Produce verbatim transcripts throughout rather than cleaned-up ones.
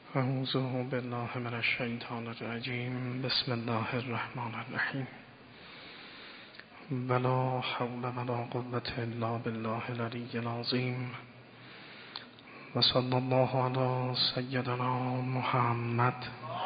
اعوذ بالله من الشیطان الرجیم. بسم الله الرحمن الرحیم. ولا حول ولا قوة الا بالله العلی العظیم. و صلی الله علی سیدنا محمد.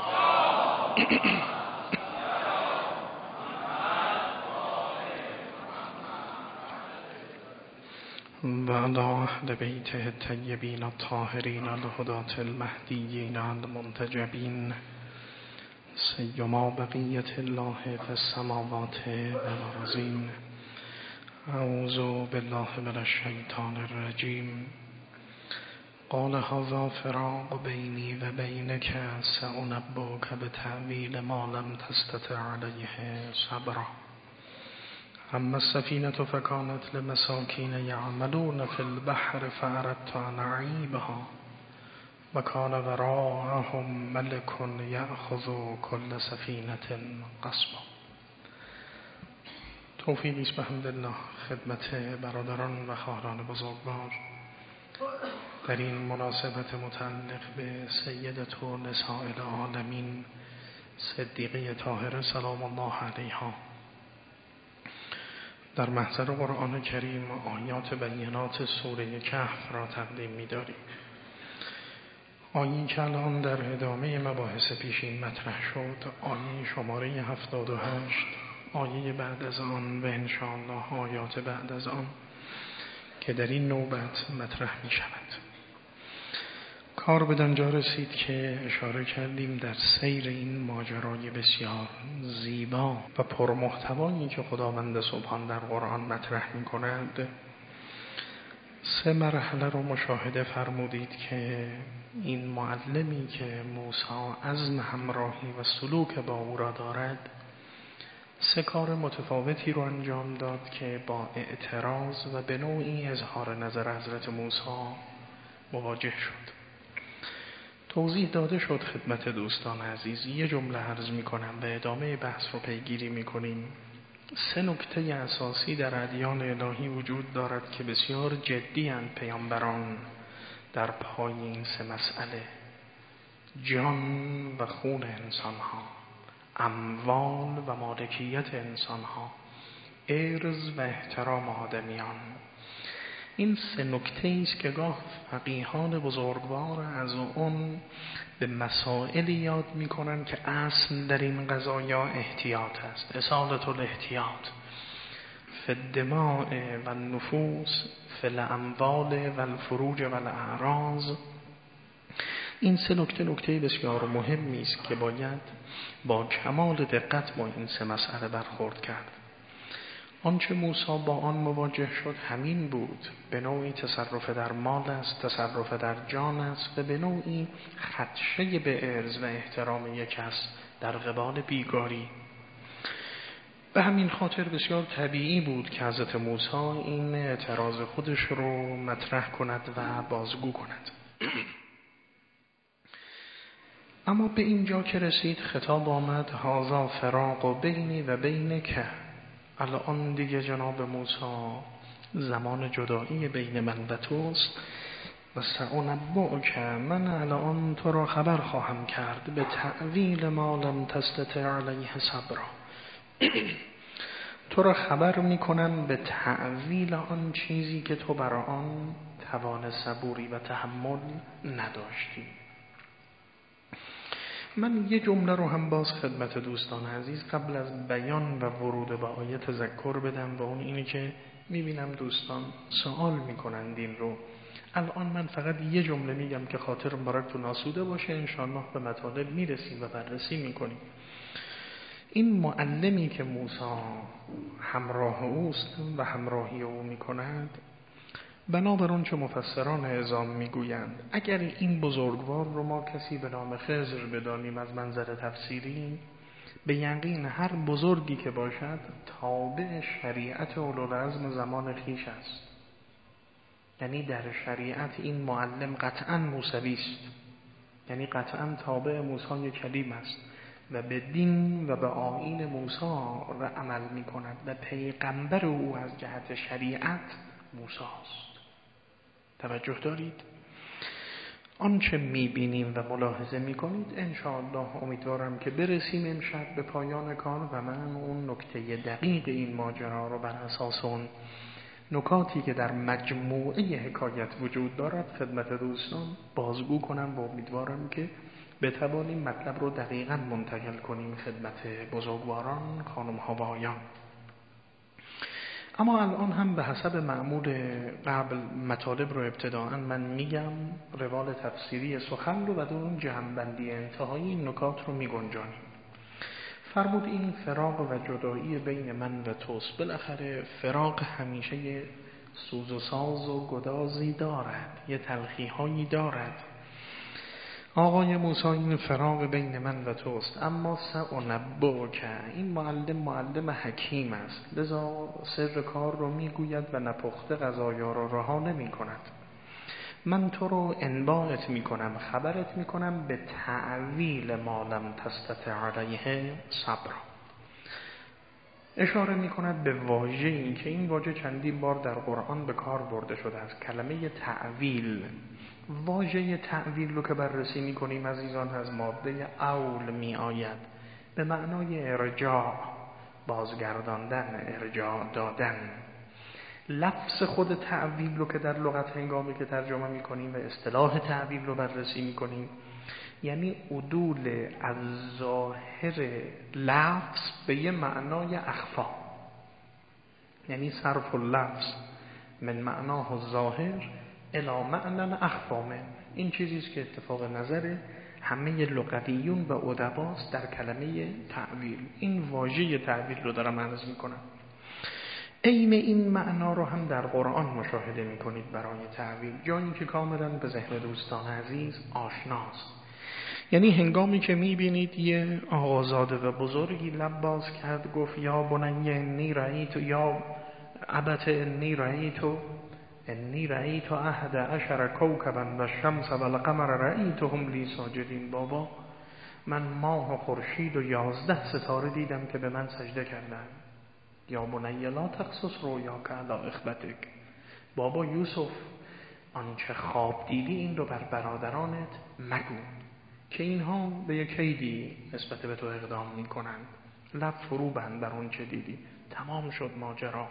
و علی اهل بیته الطیبین الطاهرین الهداة المهدیین المنتجبین، سیما بقیة الله فی السماوات والارضین. اعوذ بالله من الشیطان الرجیم. قال هذا فراق بینی و بینک سأنبئک بتأویل ما لم تستطع علیه صبرا. اما السفینة فکانت لمساکین یعملون فی البحر فاردت ان اعیبها و کان وراءهم ملک یأخذ کل سفینة غصبا. توفیقی است بحمدالله خدمت برادران و خواهران بزرگوار در این مناسبت متعلق به سیدة نساء العالمین صدیقه طاهره سلام الله علیها. در محضر قرآن کریم آیات بینات سوره کهف را تقدیم می‌داریم. آیه‌ای که الان در ادامه مباحث پیشین مطرح شد، آیه شماره هفتاد و هشت، آیه بعد از آن و انشاءالله آیات بعد از آن که در این نوبت مطرح می شود. کار بدانجا رسید که اشاره کردیم در سیر این ماجرای بسیار زیبا و پرمحتوایی که خداوند سبحان در قرآن مطرح می کند، سه مرحله رو مشاهده فرمودید که این معلمی که موسی عزم همراهی و سلوک با او را دارد سه کار متفاوتی رو انجام داد که با اعتراض و به نوعی اظهار نظر حضرت موسی مواجه شد. توضیح داده شد خدمت دوستان عزیز. یه جمله عرض می کنم و ادامه بحث رو پیگیری می کنیم. سه نکته اساسی در ادیان الهی وجود دارد که بسیار جدی اند پیامبران در پای این سه مسئله: جان و خون انسان ها، اموال و مالکیت انسان ها، ارز و احترام آدمیان. این سه نکته است که گاه فقیهان بزرگوار از اون به مسائلی یاد میکنن که اصل در این قضایا احتیاط است. اصالت الاحتیاط فی الدماء و النفوس فی الاموال و الفروج و الاعراض. این سه نکته نکته بسیار مهمی است که باید با کمال دقت با این سه مسئله برخورد کرد. آنچه موسی با آن مواجه شد همین بود. به نوعی تصرف در مال است، تصرف در جان است و به نوعی خدشه به ارز و احترام یک کس در قبال بیگاری. به همین خاطر بسیار طبیعی بود که حضرت موسی این اعتراض خودش رو مطرح کند و بازگو کند. اما به اینجا که رسید خطاب آمد هذا فراق بینی و بینک. الان دیگه جناب موسی زمان جدایی بین من و توست و سأنبئک، من الان تو را خبر خواهم کرد به تأویل ما لم تستطع علیه صبرا. تو را خبر میکنم به تأویل آن چیزی که تو برای آن توان صبوری و تحمل نداشتی. من یه جمله رو هم باز خدمت دوستان عزیز قبل از بیان و ورود به آیه تذکر بدم و اون اینی که میبینم دوستان سوال میکنند این رو. الان من فقط یه جمله میگم که خاطر براتون آسوده باشه، انشاءالله به مطالب میرسیم و بررسی میکنیم. این معلمی که موسی همراه اوست و همراهی او میکند، بنابر اون چه مفسران اعظام میگویند اگر این بزرگوار رو ما کسی به نام خضر بدانیم از منظر تفسیری، به یقین هر بزرگی که باشد تابع شریعت اولوالعزم زمان خیش است. یعنی در شریعت این معلم قطعا موسوی است، یعنی قطعا تابع موسی کلیم است و به دین و به آیین موسی را عمل می کند و پیغمبر او از جهت شریعت موسی است. توجه دارید؟ آنچه میبینیم و ملاحظه میکنید انشاءالله امیدوارم که برسیم امشب به پایان کار و من اون نکته دقیق این ماجرا رو بر اساس اون نکاتی که در مجموعه حکایت وجود دارد خدمت دوستان بازگو کنم و امیدوارم که بتوانیم مطلب رو دقیقاً منتقل کنیم خدمت بزرگواران، خانم ها و آقایان. اما الان هم به حسب معمول قبل مطالب رو ابتداءً من میگم، روال تفسیری سخن رو و در اون جمع‌بندی انتهایی این نکات رو میگنجانیم. فرمود این فراق و جدایی بین من و توست، بالاخره فراق همیشه یه سوز و ساز و گدازی دارد، یه تلخی‌هایی دارد. آقای موسی این فراق بین من و توست، اما سأنبئک، این معلم معلم حکیم است، لذا سر کار رو میگوید و نپخته قضایا رو رها نمی کند. من تو رو انباعت میکنم، خبرت میکنم به تعویل ما لم تستطع علیه صبر. اشاره میکند به واژه‌ای که این واژه چندین بار در قرآن به کار برده شده است، کلمه تعویل. واژه تعویل رو که بررسی میکنیم عزیزان از ماده اول می آید، به معنای ارجاع، بازگرداندن، ارجاع دادن. لفظ خود تعویل رو که در لغت هنگامی که ترجمه میکنیم و اصطلاح تعویل رو بررسی میکنیم، یعنی عدول از ظاهر لفظ به یه معنای اخفا، یعنی صرف اللفظ من معناه الظاهر الی معنی اخفا من. این چیزیست که اتفاق نظر همه لغویون و ادباست در کلمه تعویل. این واژه تعویل رو دارم عرض میکنم. عین این معنا رو هم در قرآن مشاهده میکنید برای تعویل، جایی که کاملا به ذهن دوستان عزیز آشناست. یعنی هنگامی که میبینید یه آقازاده و بزرگی لب باز کرد، گفت یا بنی انی رأیت، یا ابت انی رأیت انی رأیت احد عشر کوکبا و الشمس و القمر رأیتهم لی ساجدین. بابا من ماه و خورشید و یازده ستاره دیدم که به من سجده کردن. یا بنی لا تقصص رؤیاک علی اخوتک. بابا یوسف آنچه خواب دیدی این رو بر برادرانت مگو که اینها به یک کیدی نسبت به تو اقدام میکنن. لب فرو بند بر اون چه دیدی. تمام شد ماجرا.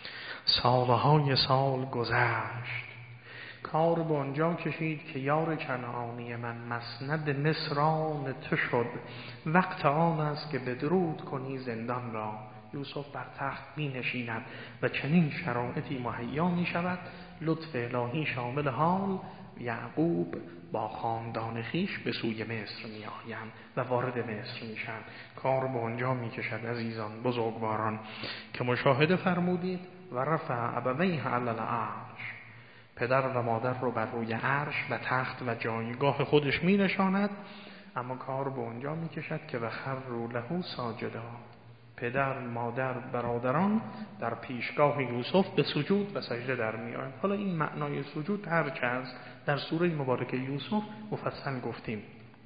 سالهای سال گذشت، کار به آنجا کشید که یار کنعانی من مسند مصران تو شد. وقت آن است که بدرود کنی زندان را. یوسف بر تخت می نشیند و چنین شرایطی مهیا می شود، لطف الهی شامل حال، یعقوب با خاندان خیش به سوی مصر می آیند و وارد مصر می شند. کار به آنجا می کشد عزیزان بزرگواران که مشاهده فرمودید و رفع ابویه علی العرش، پدر و مادر رو بر روی عرش و تخت و جایگاه خودش می نشاند. اما کار به آنجا می کشد که و خروا له ساجدا، پدر، مادر، برادران در پیشگاه یوسف به سجود و سجده در می آیند. حالا این معنای سجود هر چه است در سوره مبارکه یوسف مفصل گفتیم.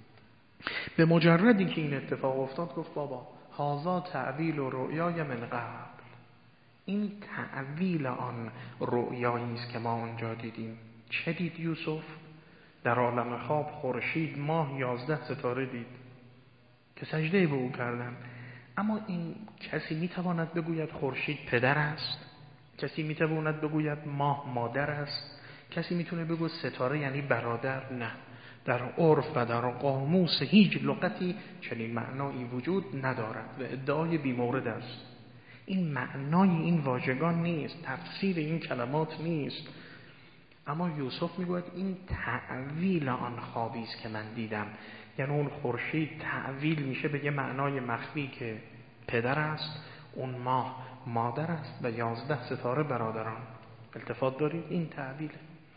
به مجردی که این اتفاق افتاد گفت بابا هذا تعویل و رؤیای من قبل، این تعویل آن رؤیایی است که ما آنجا دیدیم. چه دید یوسف؟ در عالم خواب خورشید، ماه، یازده ستاره دید که سجده به او کردن. اما این کسی میتواند بگوید خورشید پدر است؟ کسی میتواند بگوید ماه مادر است؟ کسی میتونه بگوید ستاره یعنی برادر؟ نه، در عرف و در قاموس هیچ لغتی چنین معنایی وجود ندارد و ادعای بیمورد است. این معنای این واژگان نیست، تفسیر این کلمات نیست. اما یوسف میگوید این تعویل آن خوابی است که من دیدم. یعنی اون خورشید تعویل میشه به یه معنای مخفی که پدر است، اون ماه مادر است و یازده ستاره برادران. التفات دارید؟ این تعویله.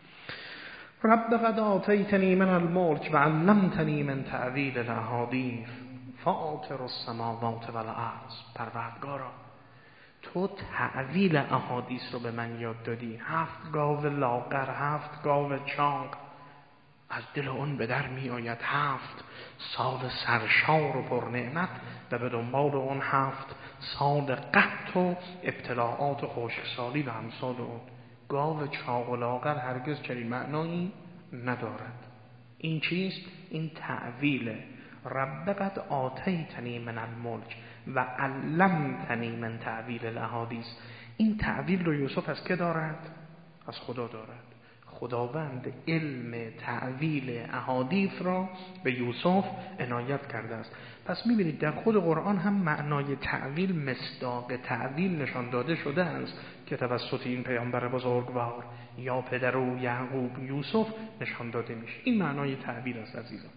رب قد آتیتنی من الملک و علمتنی من تعویل الاحادیث فاطر السماوات والارض. پروردگارا تو تعویل احادیث رو به من یاد دادی. هفت گاو لاغر، هفت گاو چاق، از دل اون به در می آید هفت سال سرشار و پر نعمت و به دنبال اون هفت سال قحط و ابتلاعات و خشکسالی و امثال اون. گاو چاق و لاغر هرگز چنین معنایی ندارد. این چیست؟ این تعویله. رب قد آتیتنی من الملک و علمتنی من تعویل الاحادیث. این تعویل رو یوسف از که دارد؟ از خدا دارد. خداوند علم تعویل احادیث را به یوسف عنایت کرده است. پس می‌بینید در خود قرآن هم معنای تعویل، مصداق تعویل نشان داده شده است که توسط این پیامبر بزرگوار یا پدر او یعقوب یوسف نشان داده میشه. این معنای تعویل است عزیزان.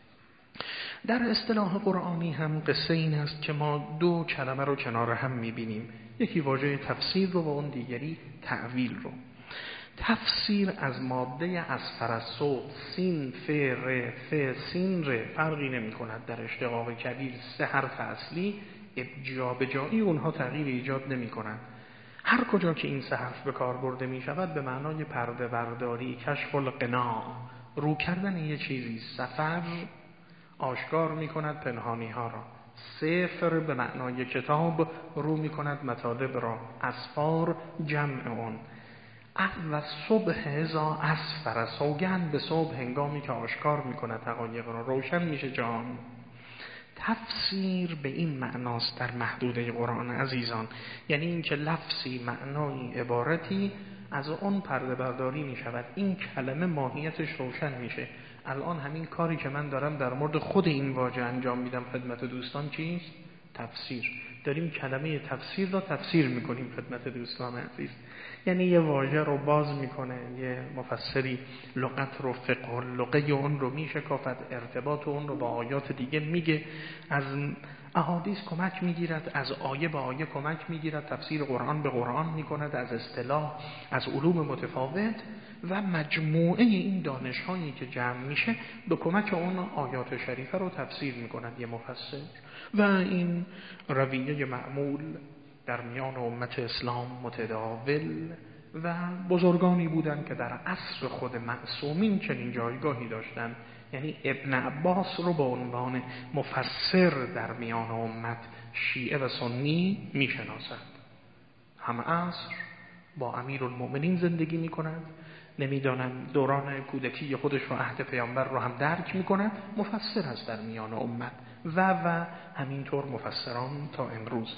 در اصطلاح قرآنی هم قصه این است که ما دو کلمه رو کنار هم می‌بینیم، یکی واژه تفسیر رو و اون دیگری تعویل رو. تفسیر از ماده اصفر از صوت، سین ف ر ف سین ر فرقی نمی کند در اشتقاق کبیر. سه حرف اصلی جا به جایی اونها تغییر ایجاد نمی کنند. هر کجا که این سه حرف به کار برده می شود به معنای پرده برداری، کشف القناع، رو کردن یه چیزی. سفر آشکار می کند پنهانی ها را. سفر به معنای کتاب رو می کند مطالب را. اسفار جمع اون. و صبح ازا اسفر، سوگند به صبح هنگامی که آشکار میکند حقایق را، روشن میشه جهان. تفسیر به این معناست در محدوده قرآن عزیزان، یعنی این که لفظی معنایی عبارتی از اون پرده برداری میشود، این کلمه ماهیتش روشن میشه. الان همین کاری که من دارم در مورد خود این واژه انجام میدم خدمت دوستان چیست؟ تفسیر. داریم کلمه تفسیر را تفسیر میکنیم خدمت دوستان عزیز. یعنی یه واژه رو باز میکنه، یه مفسری لغت رو، فقه و لغه اون رو میشکافد، ارتباط اون رو با آیات دیگه میگه، از احادیث کمک میگیرد، از آیه به آیه کمک میگیرد، تفسیر قرآن به قرآن میکند، از اصطلاح، از علوم متفاوت و مجموعه این دانش هایی که جمع میشه به کمک اون آیات شریفه رو تفسیر میکند یه مفسر. و این رویه معمول در میان امت اسلام متداول و بزرگانی بودند که در عصر خود معصومین چنین جایگاهی داشتند. یعنی ابن عباس رو به عنوان مفسر در میان امت شیعه و سنی میشناسند. هم عصر با امیرالمؤمنین زندگی میکنند، نمیدانند دوران کودکی خودش رو عهد پیامبر رو هم درک میکنند، مفسر هست در میان امت و و همینطور مفسران تا امروز.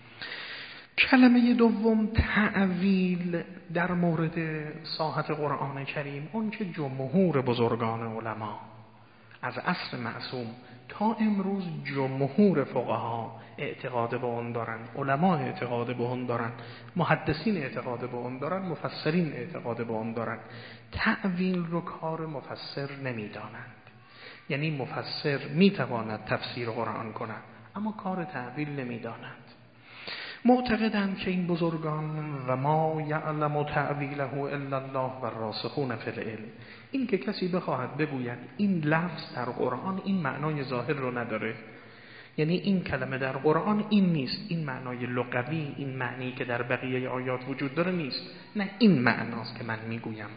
کلمه دوم تعویل در مورد ساحت قرآن کریم، اون که جمهور بزرگان علما از عصر معصوم تا امروز جمهور فقها اعتقاد به اون دارن، علما اعتقاد به اون دارن، محدثین اعتقاد به اون دارن، مفسرین اعتقاد به اون دارن. تعویل رو کار مفسر نمیدانند. یعنی مفسر میتواند تفسیر قرآن کند اما کار تعویل نمیدانند. معتقدند که این بزرگان و ما یعلم تعویله الا الله و الراسخون فی العلم، این که کسی بخواهد بگوید این لفظ در قرآن این معنای ظاهر رو نداره، یعنی این کلمه در قرآن این نیست، این معنای لغوی، این معنی که در بقیه آیات وجود داره نیست، نه این معناست که من میگویم.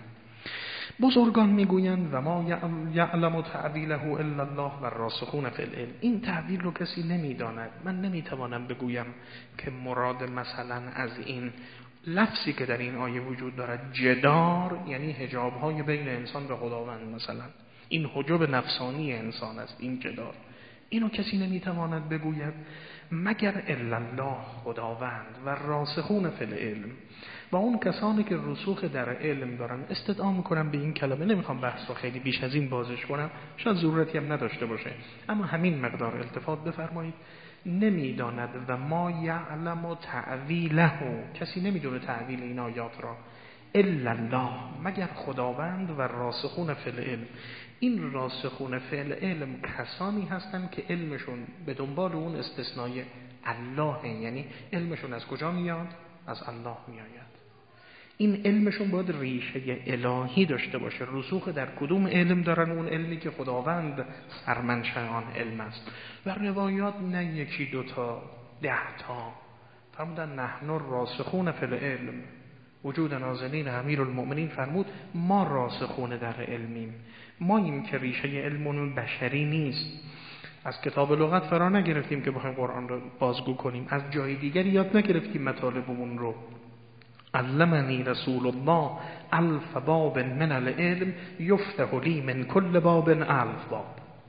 بزرگان میگویند و ما یعلم تعویله الا الله و الراسخون فی العلم، این تعویل رو کسی نمیداند. من نمیتوانم بگویم که مراد مثلا از این لفظی که در این آیه وجود دارد جدار، یعنی حجاب‌های بین انسان و خداوند، مثلا این حجاب نفسانی انسان است این جدار، اینو کسی نمیتواند بگوید مگر الا الله، خداوند، و راسخون فی العلم، و اون کسانی که رسوخ در علم دارن. استدعا میکنم به این کلمه، نمیخوام بحث رو خیلی بیش از این بازش کنم، شاید ضرورتی هم نداشته باشه، اما همین مقدار التفات بفرمایید. نمیداند و ما یعلم تعویله، کسی نمیدونه تعویل این آیات را، الا الله، مگر خداوند، و راسخون فی العلم. این راسخون فی العلم کسانی هستند که علمشون به دنبال اون استثنای الله، یعنی علمشون از کجا میاد؟ از الله میآید. این علمشون باید ریشه الهی داشته باشه. رسوخ در کدوم علم دارن؟ اون علمی که خداوند سرمنشأ آن علم است. و روایات نه یکی دوتا، ده تا فرمودن نحن راسخون فی العلم. وجود نازنین امیرالمؤمنین فرمود ما راسخون در علمیم، ما این که ریشه علمون بشری نیست. از کتاب لغت فرا نگرفتیم که بخوایم قرآن رو بازگو کنیم، از جای دیگری یاد نگرفتیم مطالبمون رو. علمنی رسول الله الف باب من العلم یفتح لی من کل باب الف باب.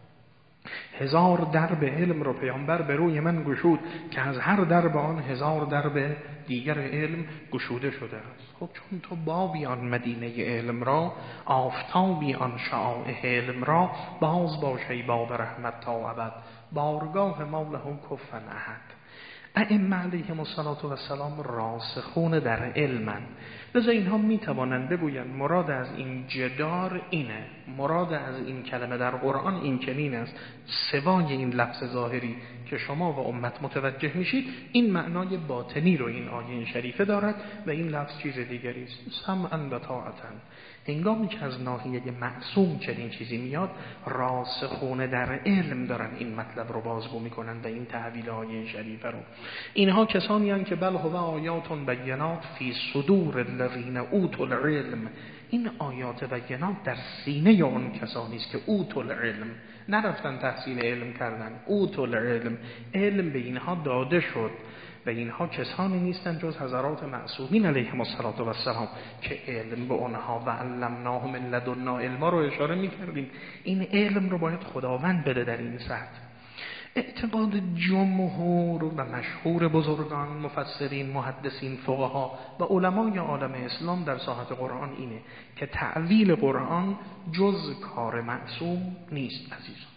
هزار درب علم رو پیامبر به روی من گشود که از هر درب آن هزار درب دیگر علم گشوده شده است. خب چون تو بابی آن مدینه علم را، آفتابی آن شعاع علم را، باز باشی باب رحمت تا ابد، بارگاه موله کفن احد. ائمه علیهم السلام راسخون در علمن، لذا اینها میتوانند بگویند مراد از این جدار اینه، مراد از این کلمه در قرآن این چنین است، سوای این لفظ ظاهری که شما و امت متوجه میشید، این معنای باطنی رو این آیه شریفه دارد و این لفظ چیز دیگری است. سمعا و طاعتا. هنگامی که از ناحیه معصوم چنین چیزی میاد، راسخون در علم دارن این مطلب رو بازگو میکنن و این تعبیر آیه شریفه رو. اینها کسانی هستند که بل هو آیات بینات فی صدور الذین اوتوا العلم. این آیات بینات در سینه اون کسانی است که اوتوا العلم، نرفتن تحصیل علم کردن، اوتوا العلم، علم به اینها داده شد. و اینها کسانی نیستند جز حضرات معصومین علیهم السلام که علم به اونها و علمناه من لدنا علما رو اشاره می‌کردیم. این علم رو باید خداوند بده در این سطح. اعتقاد جمهور و مشهور بزرگان، مفسرین، محدثین، فقها و علمای عالم اسلام در ساحت قرآن اینه که تعویل قرآن جز کار معصوم نیست عزیزان.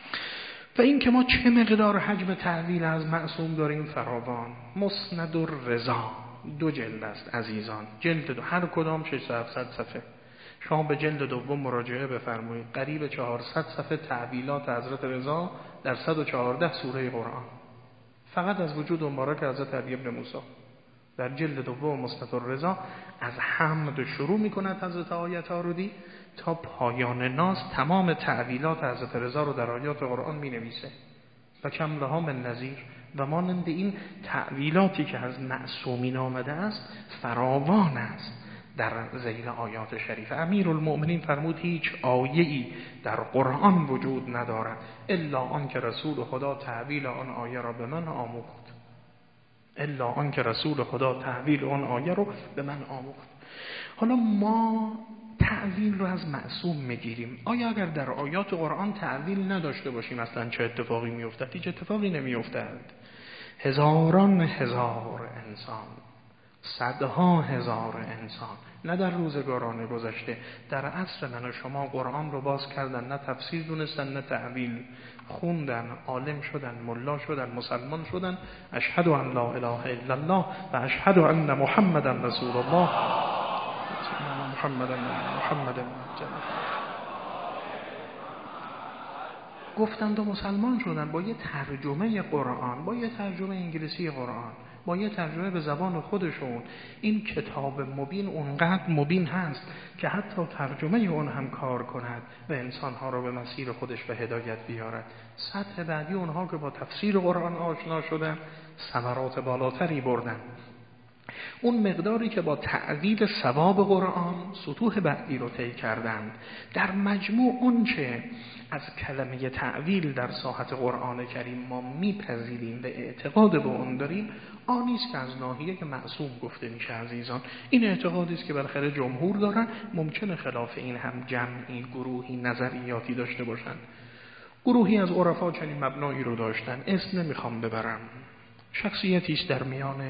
و این که ما چه مقدار حجم تعویل از معصوم داریم فراوان. مسند الرضا دو جلد است عزیزان، جلد دو، هر کدام ششصد هفتصد صفحه. شما به جلد دوم مراجعه بفرمایید، قریب چهارصد صفحه تعویلات حضرت رضا در صد و چهارده سوره قرآن، فقط از وجود مبارک حضرت علی ابن موسی. در جلد دوم مسند الرضا از حمد شروع میکند حضرت آیت آرودی تا پایان ناس تمام تعویلات حضرت رضا رو در آیات قرآن می نویسه. و کم لها من نظیر. و مانند این تعویلاتی که از معصومین آمده است فراوان است در ذیل آیات شریف. امیرالمؤمنین فرمود هیچ آیه‌ای در قرآن وجود ندارد الا آن که رسول خدا تعویل آن آیه را به من آموخت. الا آن که رسول خدا تعویل آن آیه رو به من آموخت. حالا ما تعویل رو از معصوم میگیریم. آیا اگر در آیات قرآن تعویل نداشته باشیم اصلا چه اتفاقی میافتد؟ هیچ اتفاقی نمیافتد. هزاران هزار انسان، صدها هزار انسان، نه در روزگاران گذشته، در عصر من و شما قرآن رو باز کردن، نه تفسیر دونستن نه تعویل، خوندن، عالم شدن، ملا شدن، مسلمان شدن، اشهد ان لا اله الا الله و اشهد ان محمدا رسول الله. محمد محمد گفتند و مسلمان شدن با یه ترجمه قرآن، با یه ترجمه انگلیسی قرآن، با یه ترجمه به زبان خودشون. این کتاب مبین اونقدر مبین هست که حتی ترجمه اون هم کار کند و انسانها رو به مسیر خودش و هدایت بیارد. سطح بعدی اونها که با تفسیر قرآن آشنا شدن ثمرات بالاتری بردن. اون مقداری که با تعویل ثواب قرآن سطوح بعدی رو طی کردند. در مجموع اون چه از کلمه تعویل در ساحت قرآن کریم ما میپذیریم و اعتقاد به اون داریم، آنی است که از ناحیه که معصوم گفته میشه عزیزان. این اعتقادی است که بالاخره جمهور دارن. ممکنه خلاف این هم جمعی، گروهی، نظریاتی داشته باشند. گروهی از عرفا چنین مبنایی رو داشتن، اسم نمیخوام ببرم. شخصیتی است در میان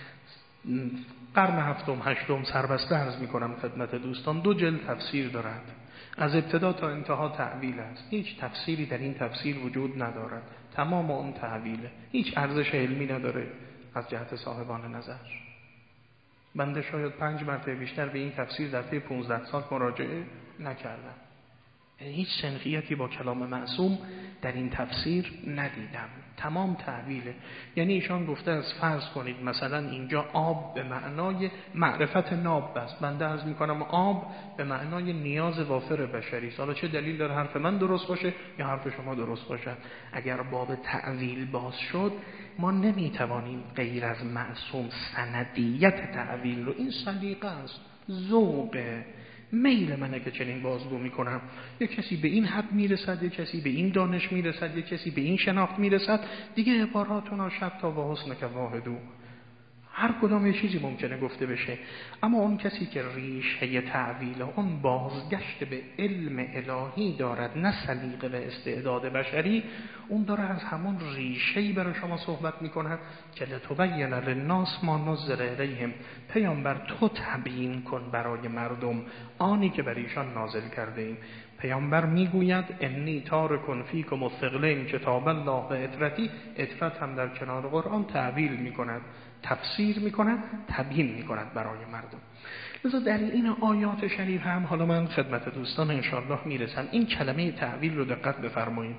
قرن هفتم هشتم، سربسته عرض میکنم خدمت دوستان، دو جلد تفسیر دارد، از ابتدا تا انتها تعویل است. هیچ تفسیری در این تفسیر وجود ندارد، تمام اون تعویله، هیچ ارزش علمی نداره از جهت صاحبان نظر. بنده شاید پنج مرتبه بیشتر به این تفسیر در طی پانزده سال مراجعه نکردم، هیچ سنخیتی با کلام معصوم در این تفسیر ندیدم. تمام تعویله. یعنی ایشان گفته از فرض کنید مثلا اینجا آب به معنای معرفت ناب است، بنده عرض میکنم آب به معنای نیاز وافر بشری. حالا چه دلیل داره حرف من درست باشه یا حرف شما درست باشه؟ اگر باب تعویل باز شد ما نمیتوانیم غیر از معصوم سندیت تعویل رو، این سلیقه است، ذوقه، میل منه که چنین بازگو میکنم. یک کسی به این حد میرسد، یک کسی به این دانش میرسد، یک کسی به این شناخت میرسد، دیگه عباراتون شب تا و حسن که واحدو، هر کدام یه چیزی ممکنه گفته بشه، اما اون کسی که ریشه تعویل، اون بازگشت به علم الهی دارد، نه سلیقه و استعداد بشری، اون داره از همون ریشه‌ای برای شما صحبت میکنه که لتبین للناس ما نزل الیهم، پیامبر تو تبیین کن برای مردم آنی که بر ایشان نازل کرده ایم. پیامبر میگوید انی تارک فیکم الثقلین کتاب الله و اطرتی، اطرت هم در کنار قرآن تعویل میکند، تفسیر میکند، تبیین میکند برای مردم. لذا در این آیات شریف هم، حالا من خدمت دوستان انشاءالله میرسم، این کلمه تعویل رو دقت بفرمایید.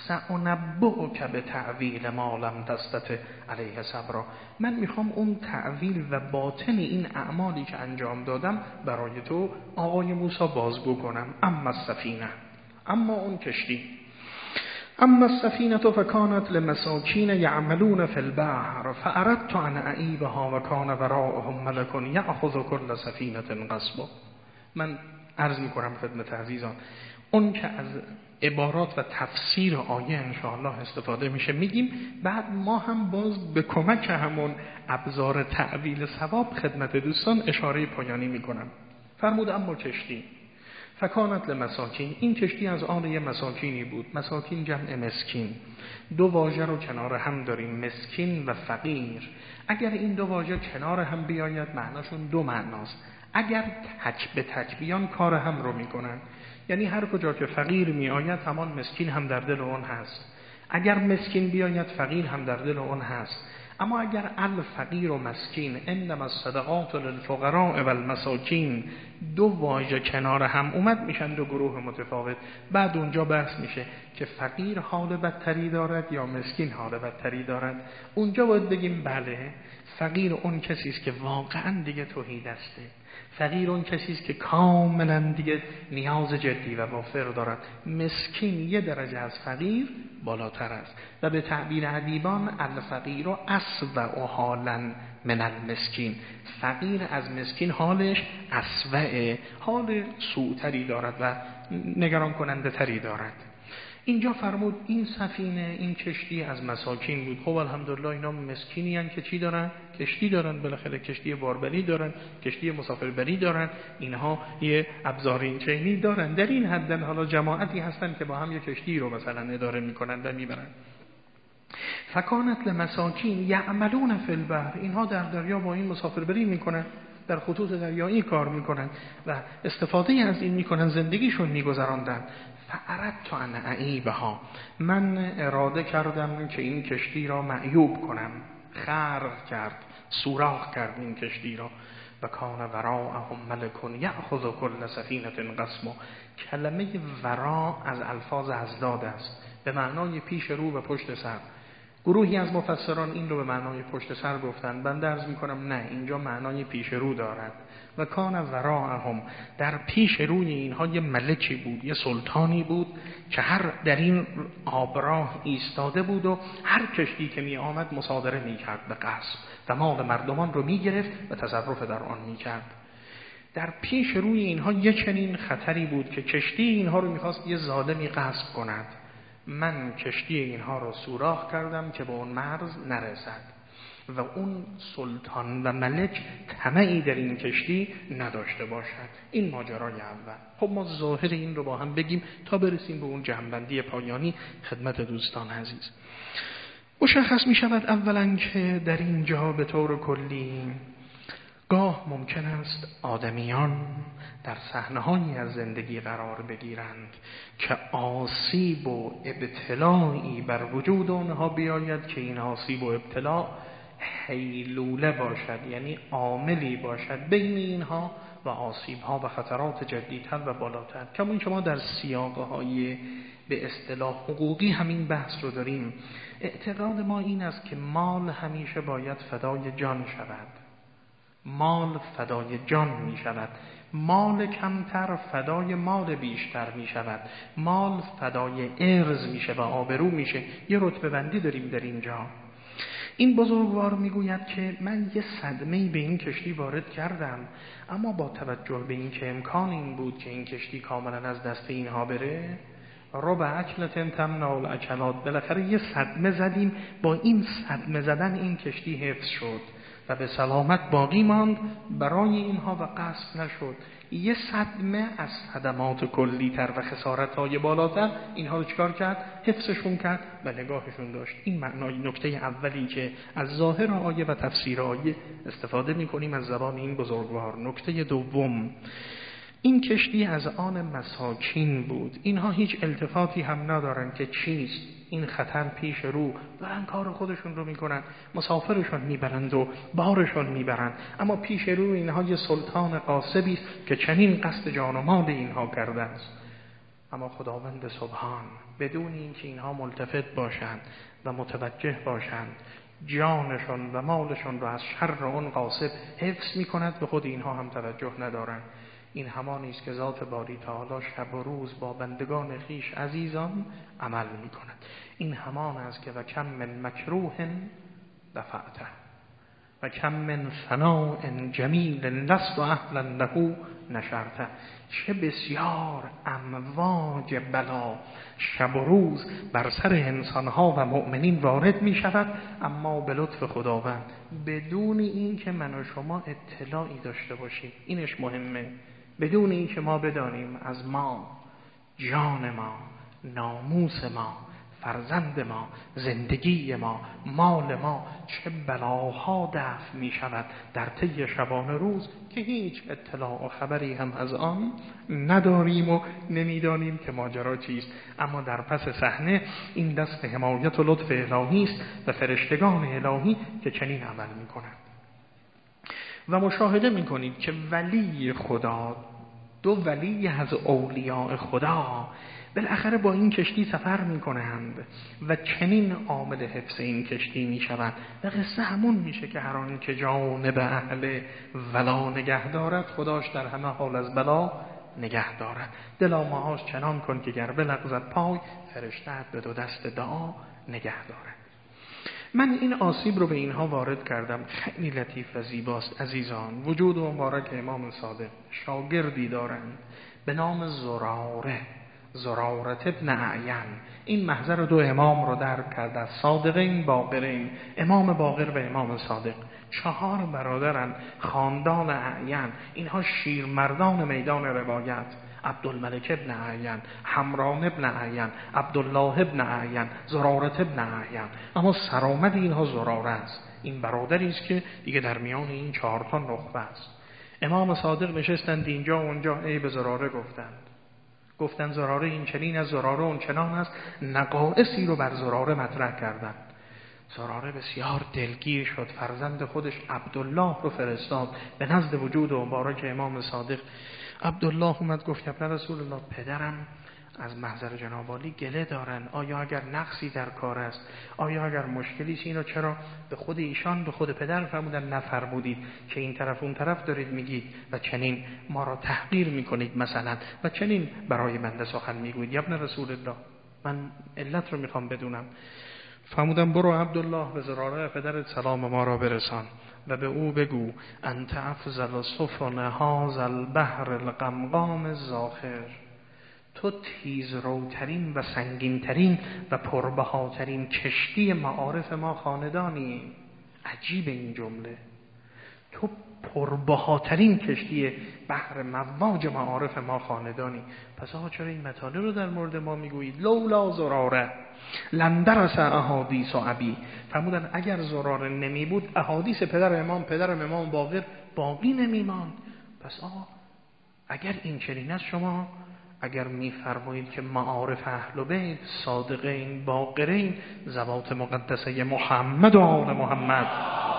سأنبئک بتعویل ما لم تستطع علیه صبرا، من میخوام اون تعویل و باطن این اعمالی که انجام دادم برای تو آقای موسی بازگو کنم. اما السفینه، اما اون کشتی، اما السفینه فکانت لمساکین یعملون فی البحر فاردت ان اعیبها و کان وراءهم ملک یأخذ کل سفینه غصبا. من عرض میکنم خدمت عزیزان، اون که از عبارات و تفسیر آیه انشاءالله استفاده میشه میگیم، بعد ما هم باز به کمک همون ابزار تعویل ثواب خدمت دوستان اشاره پایانی میکنم. فرمود اما کشتی فکانت لمساکین، این کشتی از آن یه مساکینی بود. مساکین جمع مسکین، دو واژه رو کنار هم داریم، مسکین و فقیر. اگر این دو واژه کنار هم بیاید معناشون دو معناست. اگر تک به تک بیان کار هم رو میکنن، یعنی هر کجا که فقیر می آید همان مسکین هم در دل اون هست، اگر مسکین بیاید فقیر هم در دل اون هست. اما اگر الفقیر و مسکین انما الصدقات للفقراء والمساکین دو واژه کنار هم اومد میشن دو گروه متفاوت، بعد اونجا بحث میشه که فقیر حال بدتری دارد یا مسکین حال بدتری دارد. اونجا باید بگیم بله، فقیر اون کسی است که واقعا دیگه تهیدسته، فقیر اون کسی است که کاملا دیگه نیاز جدی و وافر دارد. مسکین یه درجه از فقیر بالاتر است و به تعبیر ادیبان الفقیر و اسوأ حالا من المسکین، فقیر از مسکین حالش اسوأ، حال سوءتری دارد و نگران کننده تری دارد. اینجا فرمود این سفینه، این کشتی از مساکین بود. خب الحمدلله اینا مسکینی هن که چی دارن؟ کشتی دارن، بالاخره کشتی باربری دارن، کشتی مسافربری دارن، اینها یه ابزار این چینی دارن. در این حدن حالا جماعتی هستن که با هم یه کشتی رو مثلا اداره میکنن و میبرن. فکانت لمساکین یعملون فی البحر، اینها در دریا با این مسافربری میکنن، در خطوط دریایی کار میکنن و استفاده از این میکنن، زندگیشون میگذراندن. فاردت ان اعیبها، من اراده کردم که این کشتی را معیوب کنم، خرق کرد، سوراخ کرد این کشتی را. و کان وراءهم ملک یأخذ کل سفینه غصبا، کلمه وراء از الفاظ ازداد است، به معنای پیش رو و پشت سر. گروهی از مفسران این رو به معنای پشت سر گفتن، بنده عرض میکنم نه، اینجا معنای پیش رو دارد. و کان وراءهم، در پیش روی اینها یه ملکی بود، یه سلطانی بود که هر در این آبراه ایستاده بود و هر کشتی که می آمد مصادره می کرد به غصب و مال مردمان رو می گرفت و تصرف در آن می کرد. در پیش روی اینها یه چنین خطری بود که کشتی اینها رو می خواست یه ظالمی غصب کند. من کشتی اینها رو سوراخ کردم که به اون مرز نرسد و اون سلطان و ملک طمعی در این کشتی نداشته باشد. این ماجرای اول. خب ما ظاهر این رو با هم بگیم تا برسیم به اون جمع‌بندی پایانی خدمت دوستان عزیز. مشخص می شود اولا که در اینجا به طور کلی گاه ممکن است آدمیان در صحنه‌هایی از زندگی قرار بگیرند که آسیب و ابتلایی بر وجود آنها بیاید که این آسیب و ابتلا حیلوله باشد، یعنی عاملی باشد بین اینها و آسیب‌ها و خطرات جدی‌تر و بالاتر. کما که ما در سیاق‌های به اصطلاح حقوقی همین بحث رو داریم. اعتقاد ما این است که مال همیشه باید فدای جان شود، مال فدای جان می شود، مال کمتر فدای مال بیشتر می شود، مال فدای عرض می شود و آبرو می شه. یه رتبه بندی داریم در اینجا. این بزرگوار میگوید که من یه صدمه‌ای به این کشتی وارد کردم، اما با توجه به این که امکان این بود که این کشتی کاملا از دست اینها بره، ربع اکلة تمنع الاکلات، بالاخره یه صدمه زدیم، با این صدمه زدن این کشتی حفظ شد. و به سلامت باقی ماند برای اینها و قصد نشد. یه صدمه از صدمات کلی تر و خسارت های بالاتر اینها رو چکار کرد؟ حفظشون کرد و نگاهشون داشت. این معنای نکته اولی که از ظاهر آیه و تفسیر آیه استفاده می کنیم از زبان این بزرگوار. نکته دوم، این کشتی از آن مساکین بود. اینها هیچ التفاتی هم ندارن که چیست این خطر پیش رو، دارن کار خودشون رو میکنن، مسافرشون میبرند و بارشون میبرند، اما پیش رو اینها یه سلطان غاصبی است که چنین قصد جان و مال اینها کرده است. اما خداوند سبحان بدون اینکه اینها ملتفت باشند و متوجه باشند، جانشون و مالشون رو از شر اون غاصب حفظ میکند، به خود اینها هم توجه ندارند. این همانی است که ذات باری تعالی شب و روز با بندگان خویش عزیزان عمل می کند. این همان است که و کم من مکروه دفعته و کم من ثناء جمیل لست اهلا له نشرته. چه بسیار امواج بلا شب و روز بر سر انسانها و مؤمنین وارد می شود، اما به لطف خداوند بدون این که من و شما اطلاعی داشته باشیم. اینش مهمه. بدون این که ما بدانیم از ما، جان ما، ناموس ما، فرزند ما، زندگی ما، مال ما چه بلاها دفع می شود در طی شبانه روز که هیچ اطلاع و خبری هم از آن نداریم و نمیدانیم که ماجرا چیست. اما در پس صحنه این دست حمایت و لطف الهی است و فرشتگان الهی که چنین عمل می کنند. و مشاهده میکنید که ولی خدا، دو ولی از اولیاء خدا بالاخره با این کشتی سفر میکنند و چنین عامل حفظ این کشتی میشوند و قصه همون میشه که هر آن که جانب اهل ولا نگه دارد، خداش در همه حال از بلا نگه دارد. دلا ماهاش چنان کن که گر بلغزد پای، فرشته‌ات به دو دست دعا نگه دارد. من این آسیب رو به اینها وارد کردم، خیلی لطیف و زیباست عزیزان. وجود و مبارک امام صادق شاگردی دارند به نام زراره، زرارت ابن اعین. این محضر دو امام رو درک کرده، صادقین باقرین، امام باقر و امام صادق. چهار برادرن، خاندان اعین. اینها شیرمردان میدان روایت. عبدالملک ابن اعین، حمران ابن اعین، عبدالله ابن اعین، زرارت ابن اعین. اما سرآمد اینها زراره است. این برادری است که دیگه در میان این چهار تا نخبه است. امام صادق نشستند اینجا و اونجا، ای به زراره گفتند گفتند زراره این چنین از زراره اون چنان است، نقائصی رو بر زراره مطرح کردند. زراره بسیار دلگیر شد، فرزند خودش عبدالله رو فرستاد به نزد وجود و مبارک امام صادق. عبدالله اومد گفت ابن رسول الله، پدرم از محضر جناب عالی گله دارن، آیا اگر نقصی در کار است، آیا اگر مشکلی است، اینو چرا به خود ایشان به خود پدر فرمودن نفرمودید که این طرف اون طرف دارید میگید و چنین ما را تحقیر میکنید مثلا و چنین برای بنده سخن میگوید. ابن رسول الله، من علت رو میخوام بدونم. فرمودم برو عبدالله به زراره پدرت سلام ما را برسان و به او بگو انت افضل سفن هذا البحر الغمغام الزاخر. تو تیز روترین و سنگینترین و پربهاترین کشتی معارف ما خاندانی. عجیب این جمله. تو پربهاترین کشتی بحر مواج معارف ما خاندانی. پس آقا چرا این مطالب رو در مورد ما میگویید؟ لولا زراره لندرس احادیث و ابی. فرمودن اگر زراره نمی بود احادیث پدر امام پدرم امام باقر باقی نمیماند. پس آقا اگر این چنین است، شما اگر میفرمایید که معارف اهل بیت صادقین باقرین ذوات مقدسه محمد و آل محمد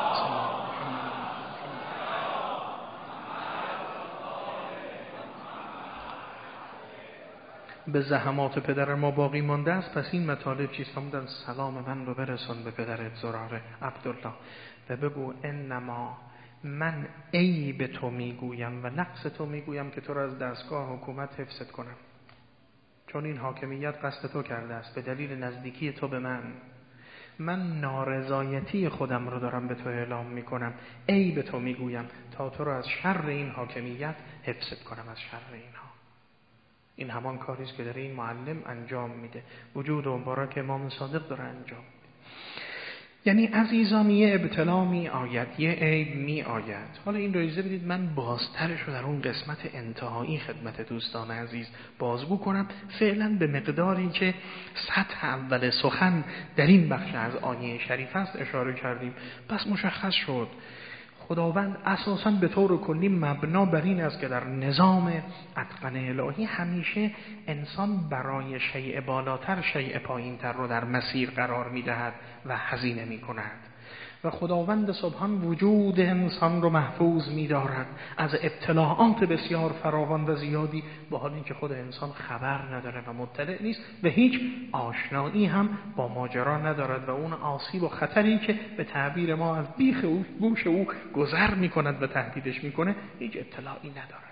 به زحمات پدر ما باقی مانده است، پس این مطالب چیست؟ فرمودن سلام من رو برسون به پدرت زراره عبدالله و بگو انما من عیب تو میگویم و نقص تو میگویم که تو را از دستگاه حکومت حفظت کنم، چون این حاکمیت قصد تو کرده است به دلیل نزدیکی تو به من. من نارضایتی خودم رو دارم به تو اعلام میکنم، عیب تو میگویم تا تو را از شر این حاکمیت حفظت کنم، از شر اینها. این همان کاری است که در این معلم انجام میده، وجود و مبارک امام صادق داره انجام میده. یعنی عزیزان یه ابتلا می آید، یه عیب می آید. حالا این رو اجازه بدید من بازترش رو در اون قسمت انتهایی خدمت دوستان عزیز بازگو کنم، فعلا به مقداری که سطح اول سخن در این بخش از آیه شریف است اشاره کردیم. پس مشخص شد خداوند اساساً به طور کلی مبنا بر این است که در نظام اتقن الهی همیشه انسان برای شیء بالاتر شیء پایینتر رو در مسیر قرار می‌دهد و هزینه می‌کند و خداوند سبحان وجود انسان رو محفوظ می‌دارد از ابتلاعات بسیار فراوان و زیادی، با حال اینکه خود انسان خبر نداره و مطلع نیست و هیچ آشنایی هم با ماجرا ندارد و اون آسیب و خطری که به تعبیر ما از بیخ او گوش او گذر می‌کند و تهدیدش می‌کنه هیچ اطلاعی ندارد.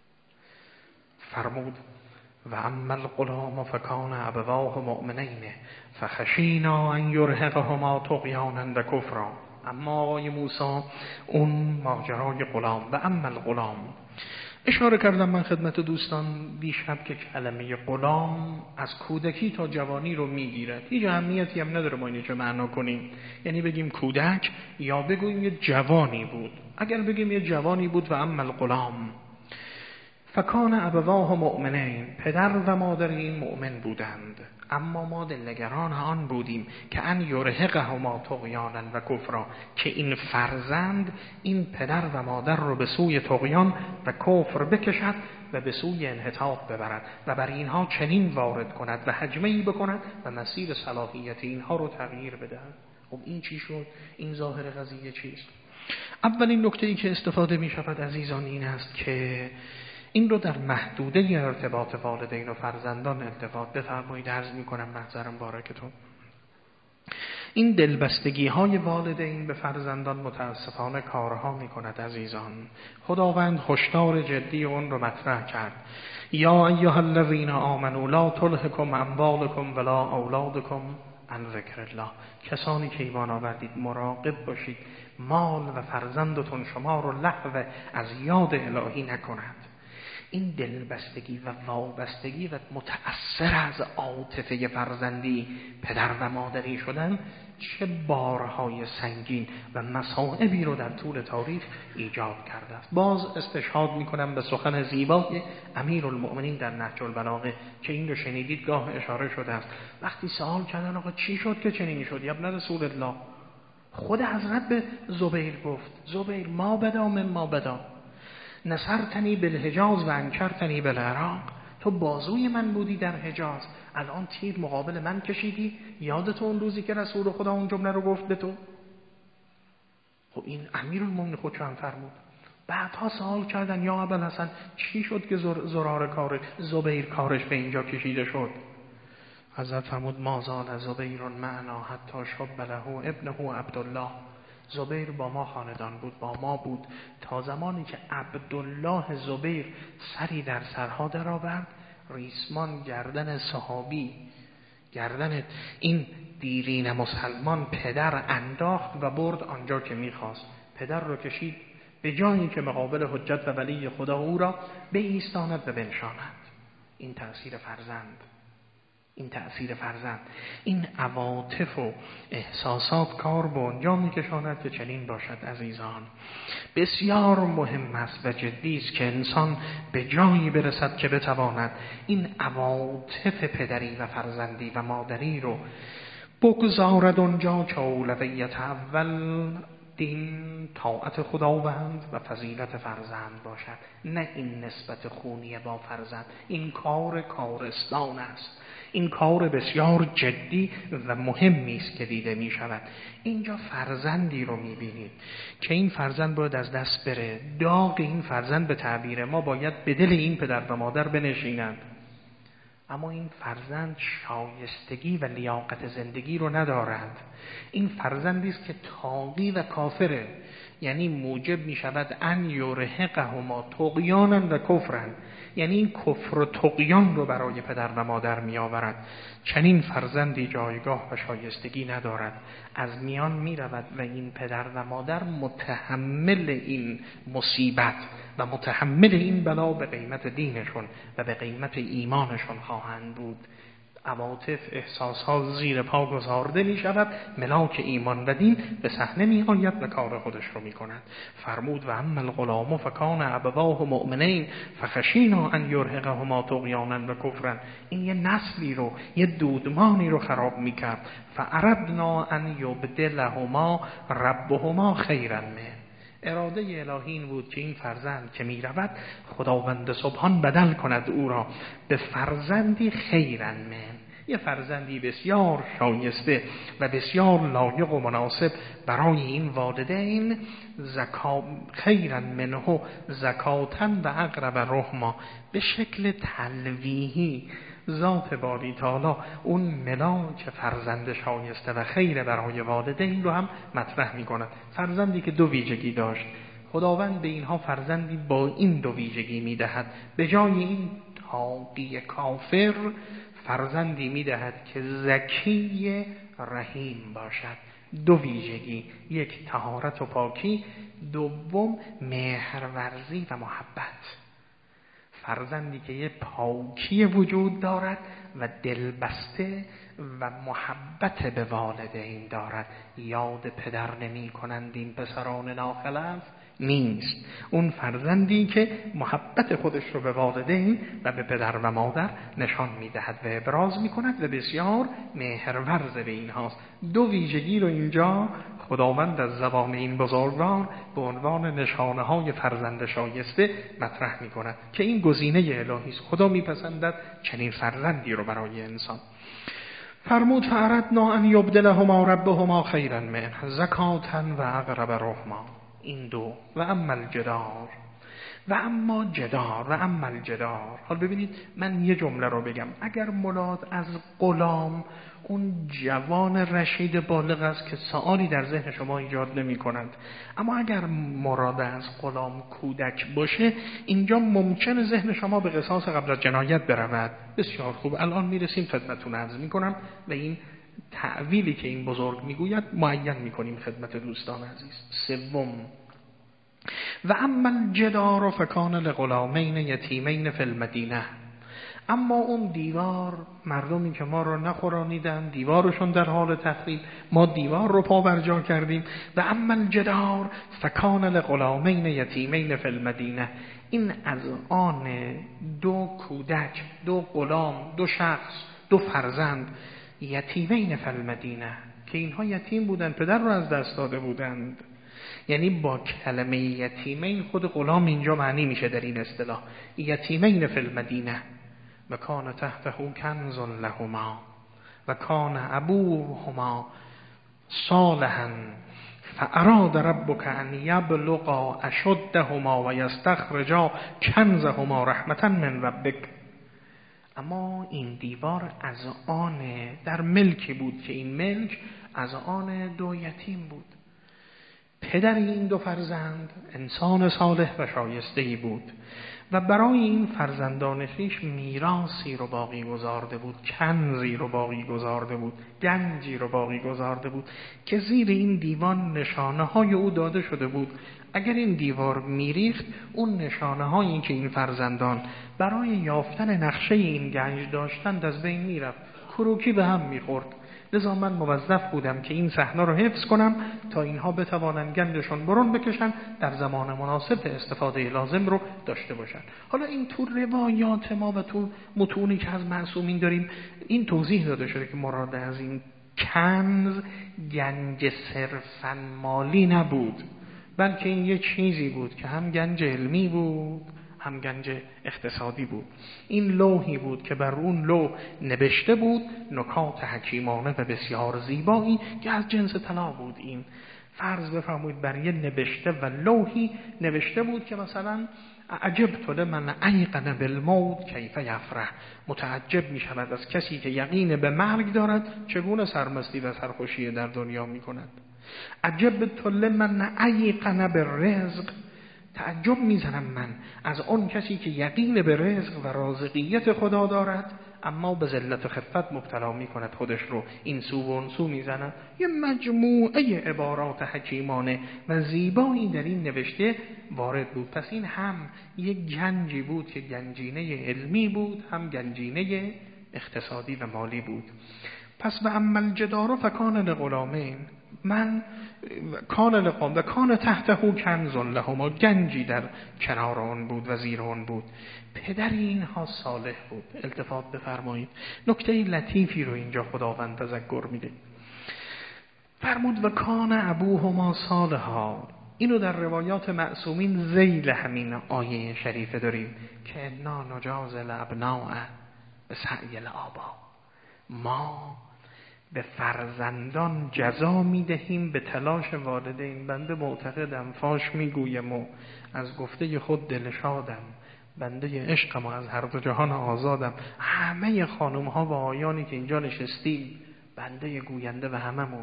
فرمود و اما الغلام فکان ابواه مؤمنین فخشینا ان یرهقهما طغیانا و کفرا. اما آقای موسی اون ماجرای غلام و اما الغلام اشاره کردم من خدمت دوستان دیشب که کلمه غلام از کودکی تا جوانی رو میگیرد، هیچ اهمیتی هم نداره ما اینو چه معنا کنیم، یعنی بگیم کودک یا بگیم یه جوانی بود. اگر بگیم یه جوانی بود و اما الغلام فکان ابواه مؤمنین، پدر و مادر این مؤمن بودند، اما ما دلنگران آن بودیم که ان یرهقهما طغیانا و کفرا، که این فرزند این پدر و مادر رو به سوی طغیان و کفر بکشد و به سوی انحطاط ببرد و بر اینها چنین وارد کند و هجمه‌ای بکند و مسیر صلاحیت اینها رو تغییر بدهد. خب این چی شد؟ این ظاهر قضیه چیست؟ اولین نکته‌ای که استفاده می شود عزیزان این است که این رو در محدوده ارتباط والدین و فرزندان التفات بفرمایید. عرض می‌کنم محضرم بارکتون، این دلبستگی های والدین به فرزندان متاسفانه کارها می‌کند عزیزان. خداوند هشدار جدی اون رو مطرح کرد. یا ایها الذین آمنوا لا تلهکم اموالکم ولا اولادکم عن ذکر الله. کسانی که ایمان آوردید مراقب باشید مال و فرزندتون شما رو لهو از یاد الهی نکند. این دلبستگی و وابستگی و متأثر از عاطفه فرزندی پدر و مادری شدن چه بارهای سنگین و مصائبی رو در طول تاریخ ایجاد کرده است. باز استشهاد میکنم به سخن زیبای امیرالمؤمنین در نهج البلاغه که این رو شنیدید گاه اشاره شده است. وقتی سوال کردن آقا چی شد که چنین شد یا ابن رسول الله، خود حضرت به زبیر گفت زبیر ما بدا من ما بدا نصرتنی بالحجاز و انکرتنی بالعراق. تو بازوی من بودی در حجاز، الان تیر مقابل من کشیدی. یادت اون روزی که رسول خدا اون جمله رو گفت به تو؟ خب این امیرالمومنین خودش هم فرمود. بعدها سوال کردن یا ابوالحسن چی شد که زرار کار زبیر کارش به اینجا کشیده شد؟ حضرت فرمود ما زال زبیر معنا حتی شب له ابنه عبدالله. زبیر با ما خاندان بود، با ما بود تا زمانی که عبدالله زبیر سری در سرها در آورد، ریسمان گردن صحابی، گردن این دیرین مسلمان پدر انداخت و برد آنجا که میخواست. پدر رو کشید به جایی که مقابل حجت و ولی خدا او را به ایستاند و بنشاند. این تأثیر فرزند، این تأثیر فرزند، این عواطف و احساسات کار به اونجا میکشاند که چنین باشد عزیزان. بسیار مهم است و جدی است که انسان به جایی برسد که بتواند این عواطف پدری و فرزندی و مادری رو بگذارد اونجا که اولویت اول دین، طاعت خداوند و فضیلت فرزند باشد، نه این نسبت خونی با فرزند. این کار کارستان است، این کار بسیار جدی و مهمی است که دیده می شود. اینجا فرزندی رو می بینید که این فرزند باید از دست بره. داغ این فرزند به تعبیر ما باید به دل این پدر و مادر بنشیند، اما این فرزند شایستگی و لیاقت زندگی رو ندارد. این فرزندی است که طاغی و کافره، یعنی موجب می شود ان یرهقهما طغیانا و کفرا، یعنی این کفر و طغیان رو برای پدر و مادر می آورد. چنین فرزندی جایگاه و شایستگی ندارد، از میان می رود و این پدر و مادر متحمل این مصیبت و متحمل این بلا به قیمت دینشون و به قیمت ایمانشون خواهند بود. عواطف، احساسها زیر پا گذارده می شود، ملاک ایمان و دین به صحنه می آید و کار خودش رو می کند. فرمود و اما الغلام فکان ابواه مؤمنین فخشینا ان یرهقهما طغیانا و کفرا. این یه نسلی رو، یه دودمانی رو خراب می کرد. فاردنا ان یبدلهما ربهما خیرا منه. اراده الهی این بود که این فرزند که می رود خداوند سبحان بدل کند او را به فرزندی خیرا من، یه فرزندی بسیار شایسته و بسیار لایق و مناسب برای این والدین. زکا خیرا منه زکاتن و اقرب رحما، به شکل تلویحی ذات باری تعالی اون ملاک فرزند شایسته و خیر برای والدین رو هم مطرح می کند. فرزندی که دو ویژگی داشت، خداوند به اینها فرزندی با این دو ویژگی می دهد. به جای این تاقی کافر فرزندی می دهد که زکی رحیم باشد. دو ویژگی، یک طهارت و پاکی، دوم مهرورزی و محبت. فرزندی که یه پاکی وجود دارد و دلبسته و محبت به والدین دارد. یاد پدر نمی کنند این پسران ناخلف نیست. اون فرزندی که محبت خودش رو به والدین و به پدر و مادر نشان می دهد و ابراز می کند و بسیار مهرورز به اینهاست. دو ویژگی رو اینجا خداوند از زبان این بزرگوار به عنوان نشانه های فرزند شایسته مطرح می کند که این گزینه الهی است. خدا می پسندد چنین فرزندی رو برای انسان. فرمود فاردنا ان یبدلهما ربهما خیرا منه زکاتا و اقرب رحما. این دو. و اما الجدار و اما جدار و اما الجدار. حال ببینید من یه جمله رو بگم. اگر مراد از غلام اون جوان رشید بالغ است که سوالی در ذهن شما ایجاد نمی کند، اما اگر مراد از غلام کودک باشه، اینجا ممکنه ذهن شما به قصاص قبل از جنایت برود. بسیار خوب، الان میرسیم خدمتتون عرض می کنم و این تعویلی که این بزرگ میگوید معین میکنیم خدمت دوستان عزیز. سوم، و اما الجدار فکان لغلامین یتیمین فی المدینه. اما اون دیوار، مردمی که ما رو نخورانیدن، دیوارشون در حال تخریب، ما دیوار رو پا برجا کردیم. و اما الجدار فکان لغلامین یتیمین فی المدینه. این از آن دو کودک، دو غلام، دو شخص، دو فرزند یتیمین فی المدینه که اینها یتیم بودند، پدر رو از دست داده بودند. یعنی با کلمه یتیمین خود غلام اینجا معنی میشه در این اصطلاح. یتیمین فی المدینه و کان تحته کنز لهما و کان ابوهما صالحا فاراد ربک ان یبلغا اشدهما و یستخرجا کنزهما رحمتا من ربک. اما این دیوار از آن در ملکی بود که این ملک از آن دو یتیم بود. پدر این دو فرزند انسان صالح و شایسته‌ای بود و برای این فرزندان خویش میراثی رو باقی گذارده بود، کنزی رو باقی گذارده بود، گنجی رو باقی گذارده بود که زیر این دیوان نشانه های او داده شده بود. اگر این دیوار میریخت، اون نشانه هایی که این فرزندان برای یافتن نقشه این گنج داشتند از بین میرفت، کروکی به هم میخورد. لذا من موظف بودم که این صحنه رو حفظ کنم تا اینها بتوانند گندشون برون بکشن، در زمان مناسب استفاده لازم رو داشته باشن. حالا این تو روایات ما و تو متونی که از معصومین داریم این توضیح داده شده که مراد از این کنز گنج صرفاً مالی نبود، بلکه این یه چیزی بود که هم گنج علمی بود هم گنج اقتصادی بود. این لوحی بود که بر اون لوح نوشته بود نکات حکیمانه و بسیار زیبایی که از جنس طلا بود. این فرض بفرمایید بر یه نوشته و لوحی نوشته بود که مثلا عجبت لمن ایقن بالموت کیف یفرح. متعجب می شود از کسی که یقین به مرگ دارد چگونه سرمستی و سرخوشی در دنیا می کند. عجبت لمن ایقن بالرزق. تعجب میزنم من از اون کسی که یقین به رزق و رازقیت خدا دارد اما به ذلت و خفت مبتلا میکند خودش رو، این سو و اون سو میزند. یه مجموعه عبارات حکیمانه و زیبایی در این نوشته وارد بود. پس این هم یک گنجی بود که گنجینه علمی بود، هم گنجینه اقتصادی و مالی بود. پس و اما الجدار فکان لغلامین، من کان لغلام و کان تحته کنز لهما، گنجی در کنار آن بود و زیر آن بود. پدر اینها صالح بود. التفات بفرمایید، نکته لطیفی رو اینجا خداوند تذکر میده. فرمود و کان ابوهما صالحا. اینو در روایات معصومین ذیل همین آیه شریفه داریم که انا نجاز الابناء به سعی الآبا، ما به فرزندان جزا میدهیم به تلاش والدین. بنده معتقدم، فاش میگویم و از گفته خود دلشادم، بنده عشقم و از هر دو جهان آزادم. همه خانم ها و آیانی که اینجا نشستیم، بنده گوینده و هممون،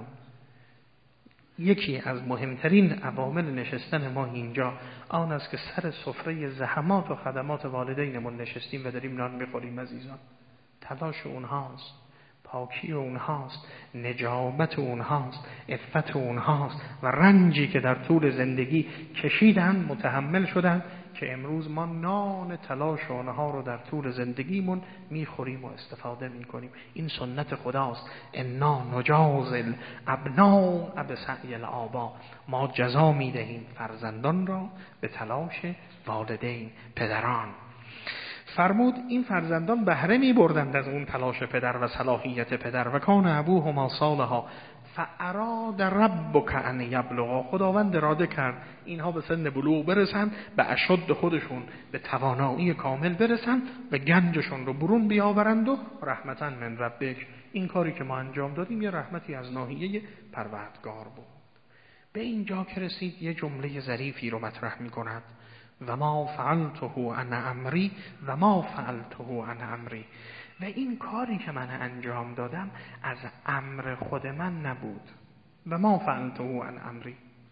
یکی از مهمترین عوامل نشستن ما اینجا آن است که سر سفره زحمات و خدمات والدینمون نشستیم و داریم نان میخوریم. عزیزان، تلاش اونهاست، پاکی اونهاست، نجابت اونهاست، عفت اونهاست و رنجی که در طول زندگی کشیدن، متحمل شدن که امروز ما نان تلاش اونها رو در طول زندگیمون میخوریم و استفاده میکنیم. این سنت خداست. انا نجاز الابناء بسعی الآبا، ما جزا میدهیم فرزندان را به تلاش والدین، پدران. فرمود این فرزندان بهره می بردند از اون تلاش پدر و صلاحیت پدر. و کان ابوهما صالحا فاراد ربک ان یبلغا، خداوند اراده کرد اینها به سن بلوغ برسن، به اشد خودشون، به توانایی کامل برسن و گنجشون رو برون بیاورند و رحمتا من ربک. این کاری که ما انجام دادیم یه رحمتی از ناحیه پروردگار بود. به اینجا که رسید یه جمله ظریفی رو مطرح می کند: و ما فعلته عن امری و ما فعلته عن امری. و این کاری که من انجام دادم از امر خود من نبود. و ما فعلته عن امری،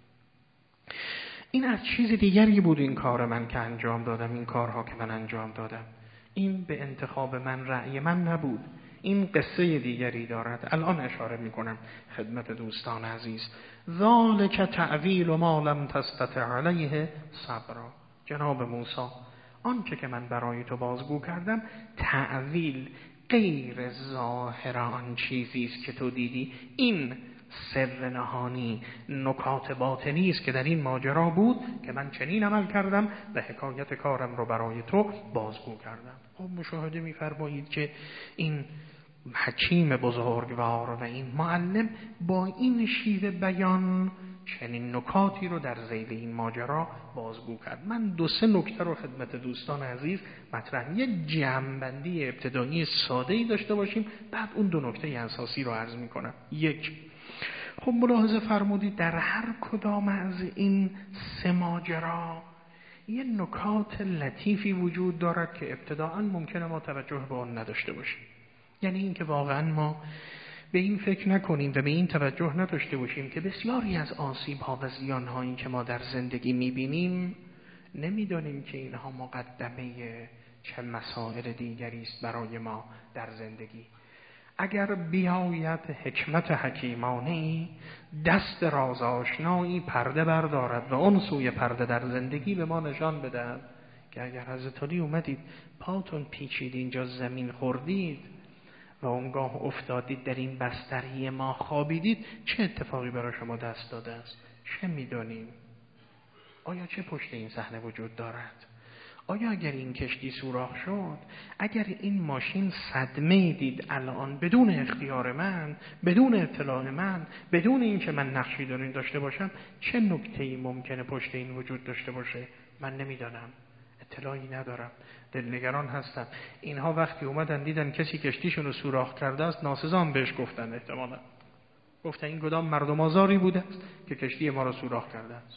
این از چیز دیگری بود. این کار من که انجام دادم، این کارها که من انجام دادم، این به انتخاب من، رأی من نبود. این قصه دیگری دارد. الان اشاره میکنم خدمت دوستان عزیز. ذالک تعویل ما لم تستطع علیه صبرا. جناب موسی، آنچه که من برای تو بازگو کردم تعویل، غیر ظاهر آن چیزی است که تو دیدی. این سر نهانی، نکات باطنی است که در این ماجرا بود که من چنین عمل کردم و حکایت کارم رو برای تو بازگو کردم. خب مشاهده می‌فرمایید که این حکیم بزرگوار و این معلم با این شیوه بیان چنین نکاتی رو در ذیل این ماجرا بازگو کرد. من دو سه نکته رو خدمت دوستان عزیز مطرح، یک جمع‌بندی ابتدایی ساده‌ای داشته باشیم، بعد اون دو نکته اساسی رو عرض می‌کنم. یک، خب ملاحظه فرمودید در هر کدام از این سه ماجرا یه نکات لطیفی وجود دارد که ابتداءً ممکنه ما توجه به آن نداشته باشیم. یعنی این که واقعاً ما به این فکر نکنیم و به این توجه نداشته باشیم که بسیاری از آسیب‌ها و زیان‌هایی که ما در زندگی می‌بینیم نمی‌دانیم که اینها مقدمه چه مسائل دیگری است برای ما در زندگی. اگر بیاید حکمت حکیمانه‌ای، دست راز آشنایی پرده بردارد و اون سوی پرده در زندگی به ما نشان بدهد که اگر حضرت علی اومدید پاتون پیچید اینجا زمین خوردید و اونگاه افتادید در این بستری ما خوابیدید، چه اتفاقی برای شما دست داده است؟ چه می‌دانیم؟ آیا چه پشت این صحنه وجود دارد؟ آیا اگر این کشتی سوراخ شد، اگر این ماشین صدمه دید الان بدون اختیار من، بدون اطلاع من، بدون این که من نقشی در این داشته باشم، چه نکته‌ای ممکنه پشت این وجود داشته باشه؟ من نمیدانم، اطلاعی ندارم، دلنگران هستم. اینها وقتی اومدن دیدن کسی کشتیشون رو سوراخ کرده است، ناسزا بهش گفتن، احتمالاً گفتن این کدام مردم آزاری بوده است که کشتی ما رو سوراخ کرده است.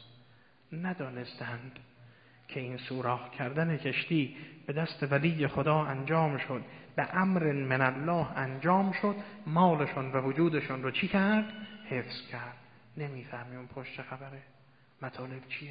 ندانستند که این سوراخ کردن کشتی به دست ولی خدا انجام شد، به امر من الله انجام شد، مالشون و وجودشون رو چی کرد؟ حفظ کرد. نمیفهمیم پشت خبره مطالب چیه.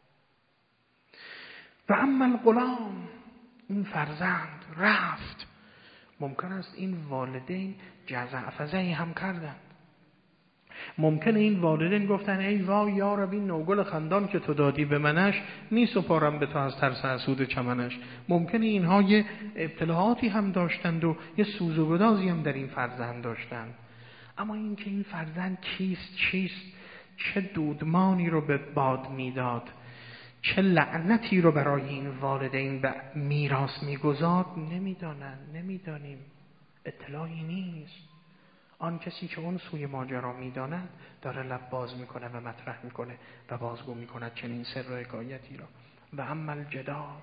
و اما الغلام، این فرزند رفت. ممکن است این والدین جزع فزعی هم کردند ممکنه این والدین گفتن ای وای یا رب این نوگل خندان که تو دادی به منش می سپارم به تو از ترس حسود چمنش. ممکنه اینها یه ابتلاعاتی هم داشتند و یه سوز و گدازی هم در این فرزند داشتند. اما این که این فرزند کیست چیست، چه دودمانی رو به باد میداد، چه لعنتی رو برای این والدین به میراث میگذارد نمیدانن، نمیدانیم، اطلاعی نیست. آن کسی که اون سوی ماجرا میداند داره لب باز میکنه و مطرح میکنه و بازگو میکند چنین سر و حکایتی را. و اما الجدار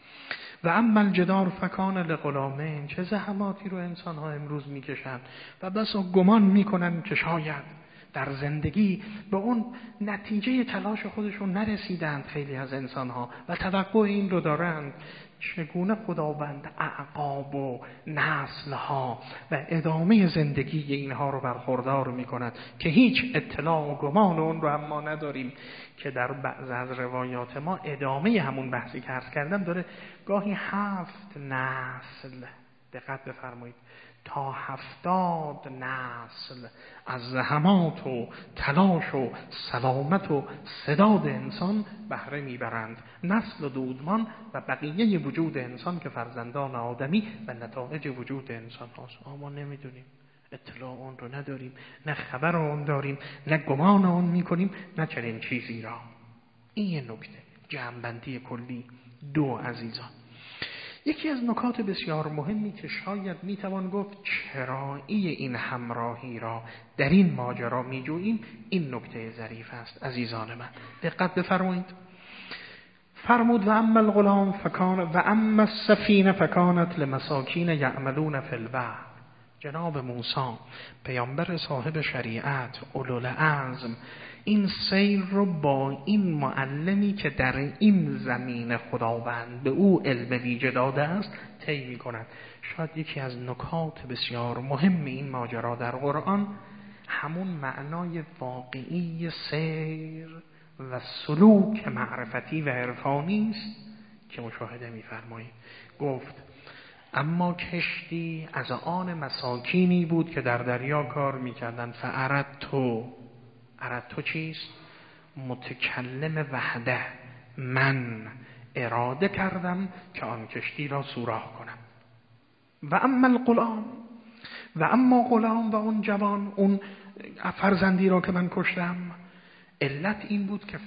و اما الجدار فکان لغلامین، چه زحماتی رو انسان ها امروز میکشند و بس گمان میکنن که شاید در زندگی به اون نتیجه تلاش خودشون نرسیدند خیلی از انسان ها و توقع این رو دارند چگونه خداوند اعقاب و نسل ها و ادامه زندگی اینها رو برخوردار می کند که هیچ اطلاع و گمان اون رو هم ما نداریم که در بعض از روایات ما ادامه همون بحثی که عرض کردم داره گاهی هفت نسل، دقت بفرمایید، تا هفتاد نسل از زحمات و تلاش و سلامت و سداد انسان بهره میبرند. نسل و دودمان و بقیه وجود انسان که فرزندان آدمی و نتایج وجود انسان هاست. اما نمیدونیم، اطلاع اون رو نداریم، نه خبر اون داریم، نه گمان اون میکنیم، نه چنین چیزی را. این یه نکته جمع‌بندی کلی. دو عزیزان، یکی از نکات بسیار مهمی که شاید میتوان گفت چرایی این همراهی را در این ماجرا میجوییم، این نکته ظریف است عزیزان من. دقت بفرمایید. فرمود و اما الغلام فکان و اما السفینه فکانت لمساکین یعملون فی البحر. جناب موسی پیامبر صاحب شریعت اولوالعزم این سیر رو با این معلمی که در این زمین خداوند به او علم ویژه داده است طی می‌کند. شاید یکی از نکات بسیار مهم این ماجرا در قرآن همون معنای واقعی سیر و سلوک معرفتی و عرفانی است که مشاهده می‌فرمایید. گفت اما کشتی از آن مساکینی بود که در دریا کار می‌کردند. فاردتو، اردتو چیست؟ متکلم وحده، من اراده کردم که آن کشتی را سوراخ کنم. و اما الغلام، و اما غلام و اون جوان، اون فرزندی را که من کشتم، علت این بود که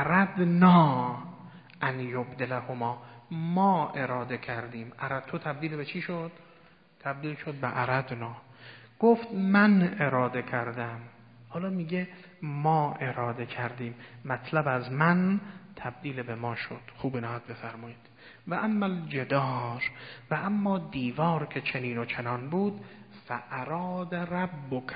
فاردنا ان یبدلهما، ما اراده کردیم. اردتو تبدیل به چی شد؟ تبدیل شد به اردنا. گفت من اراده کردم، حالا میگه ما اراده کردیم. مطلب از من تبدیل به ما شد. خوب نهاد بفرمایید. و اما الجدار، و اما دیوار که چنین و چنان بود، فاراد ربک،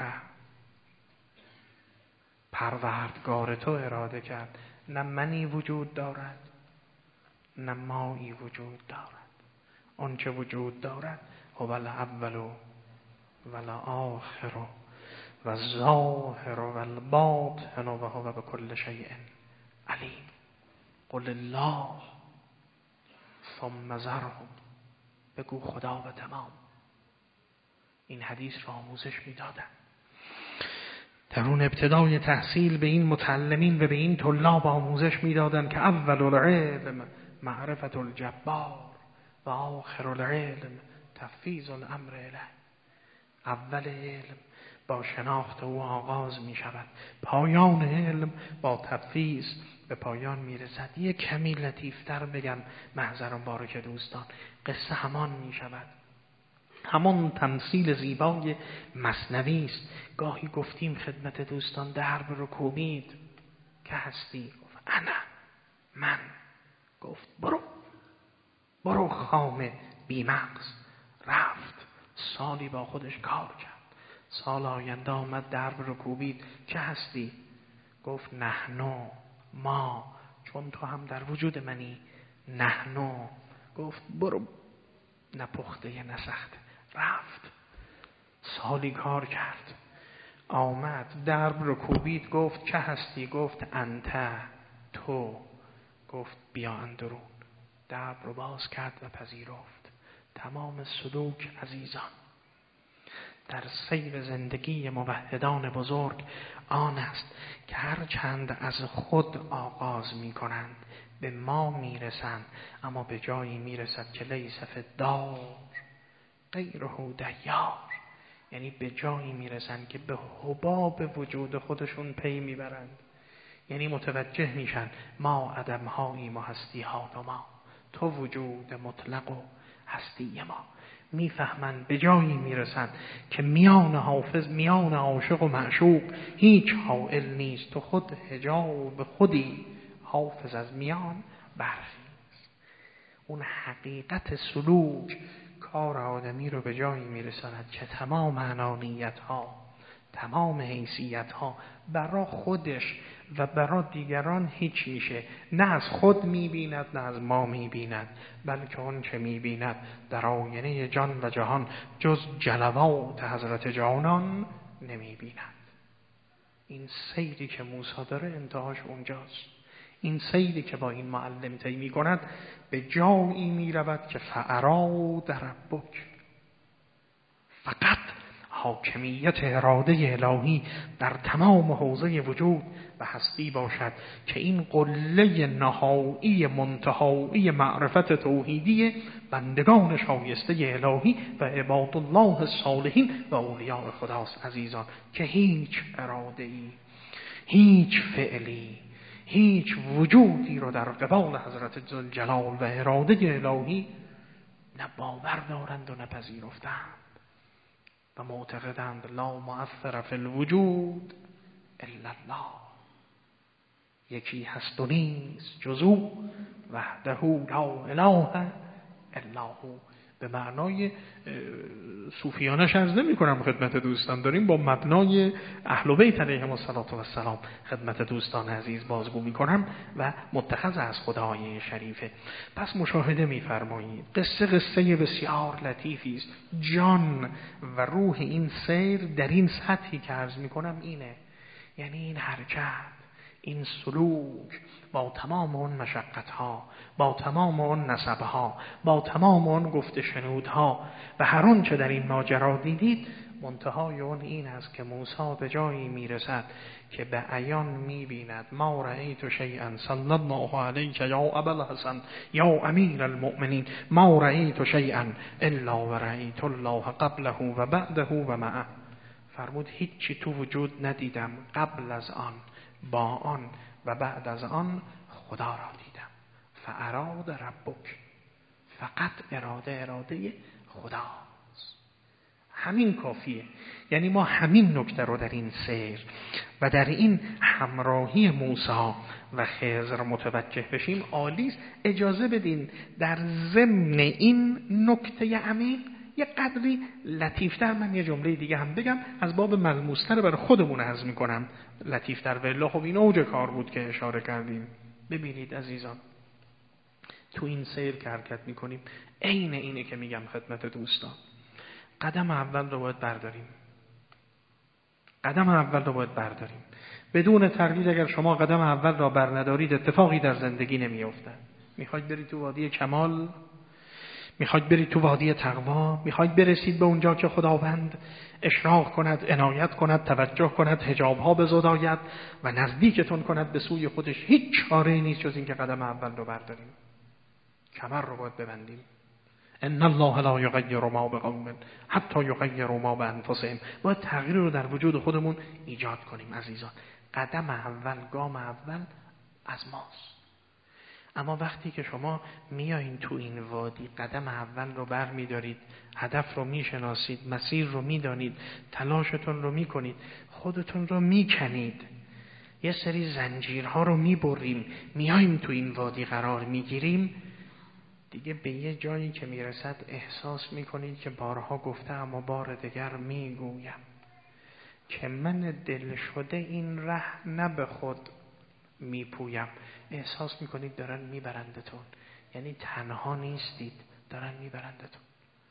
پروردگار تو اراده کرد. نه منی وجود دارد نه مایی وجود دارد، آن چه وجود دارد هو الاول و الاخر و الظاهر و الباطن و هو بكل شیء علیم. قل الله ثم ذرهم، بگو خدا و تمام. این حدیث را آموزش میدادن در اون ابتدای تحصیل به این متعلمین و به این طلاب آموزش میدادن که اول العلم معرفت الجبار و آخر العلم تفویض الامر الیه. اول علم با شناخت او آغاز می شود، پایان علم با تفویض به پایان می رسد. یک کمی لطیفتر بگم محضران بارک دوستان، قصه همان می شود، همون تمثیل زیبای مثنوی است. گاهی گفتیم خدمت دوستان درب رو کوبید، که هستی؟ گفت انا، من. گفت برو برو خامه بیمغز. رفت، سالی با خودش کار کرد. سال آینده آمد درب رو کوبید، که هستی؟ گفت نحنو، ما، چون تو هم در وجود منی. نحنو. گفت برو، نه پخته نه سخته. رفت، سالی کار کرد، آمد درب رو کوبید. گفت چه هستی؟ گفت انت، تو. گفت بیا اندرون. درب رو باز کرد و پذیرفت. تمام سلوک عزیزان در سیر زندگی موحدان بزرگ آن است که هر چند از خود آغاز می کنند به ما می رسند، اما به جایی می رسد که لیس فی الدار غیره دیار، یعنی به جایی می رسند که به حباب وجود خودشون پی می برند، یعنی متوجه میشن ما عدم هاییم و هستی ها و ما، تو وجود مطلق و هستی ما. میفهمن به جایی میرسن که میان حافظ، میان عاشق و معشوق هیچ حائل نیست، تو خود حجاب خودی حافظ از میان برخیز. اون حقیقت سلوک کار آدمی رو به جایی میرساند که تمام انانیت ها، تمام حیثیت ها برا خودش و برا دیگران هیچ میشه، نه از خود میبیند نه از ما میبیند، بلکه اون چه میبیند در آینه جان و جهان جز جلوات حضرت جانان نمیبیند. این سیری که موسی داره انتهاش اونجاست. این سیری که با این معلم طی میکند به جایی میرود که فاراد ربک، فقط حاکمیت اراده الهی در تمام حوزه وجود و هستی باشد که این قله نهایی منتهایی معرفت توحیدی بندگان شایسته الهی و عباد الله الصالحین و اولیاء خداست. عزیزان، که هیچ اراده ای، هیچ فعلی، هیچ وجودی رو در قبال حضرت ذوالجلال و اراده الهی نه باور دارند و نه پذیرفتند و معتقدند لا مؤثر فی الوجود الا الله، یکی هست و نیست جز او وحده لا اله الا هو. به معنای صوفیانش عرض نمی کنم خدمت دوستان، داریم با مبنای اهل بیت علیهم السلام خدمت دوستان عزیز بازگو می کنم و متخذ از خدای شریفه. پس مشاهده می فرمایید قصه قصه بسیار لطیفی است. جان و روح این سیر در این سطحی که عرض می کنم اینه، یعنی این حرکت، این سلوک با تمام اون مشقت‌ها، با تمام اون نسب‌ها، با تمام اون گفت شنودها و هر اون چه در این ماجرا دیدید، منتهای اون این است که موسی به جایی میرسد که به عیان میبیند ما رأیت شیئا صلی الله علیک یا ابا الحسن یا امیر المؤمنین، ما رأیت شیئا الا و رأیت الله قبله و بعده و معه. فرمود هیچی تو وجود ندیدم قبل از آن، با آن و بعد از آن خدا را دیدم. فاراد ربک، فقط اراده اراده خداست. همین کافیه. یعنی ما همین نکته رو در این سیر و در این همراهی موسی و خضر متوجه بشیم عالیست. اجازه بدین در ضمن این نکته عمیق یه قدری لطیفتر من یه جمله دیگه هم بگم، از باب ملموستر برای خودمون عرض میکنم لطیفتر. والله خب این اوج کار بود که اشاره کردیم. ببینید عزیزان، تو این سیر که حرکت میکنیم عین اینه که میگم خدمت دوستان، قدم اول رو باید برداریم، قدم اول رو باید برداریم. بدون تردید اگر شما قدم اول را بر ندارید اتفاقی در زندگی نمیفته. میخواید برید تو وادی کمال، میخواید برید تو وادی تقوا، میخواید برسید به اونجا که خداوند اشراق کند، عنایت کند، توجه کند، حجابها بزداید و نزدیکتون کند به سوی خودش، هیچ چاره‌ای نیست جز این که قدم اول رو برداریم، کمر رو باید ببندیم. ان الله لا یغیر ما بقوم حتی یغیروا ما بانفسهم. باید تغییر رو در وجود خودمون ایجاد کنیم عزیزان. قدم اول، گام اول از ماست. اما وقتی که شما میایین تو این وادی، قدم اول رو بر میدارید، هدف رو میشناسید، مسیر رو میدانید، تلاشتون رو میکنید، خودتون رو میکنید، یه سری زنجیرها رو میبریم، میاییم تو این وادی قرار میگیریم، دیگه به یه جایی که میرسد احساس میکنید که بارها گفته اما بار دیگر میگویم که من دل شده این ره نه به خود میپویم. احساس میکنید دارن میبرندتون، یعنی تنها نیستید، دارن میبرندتون.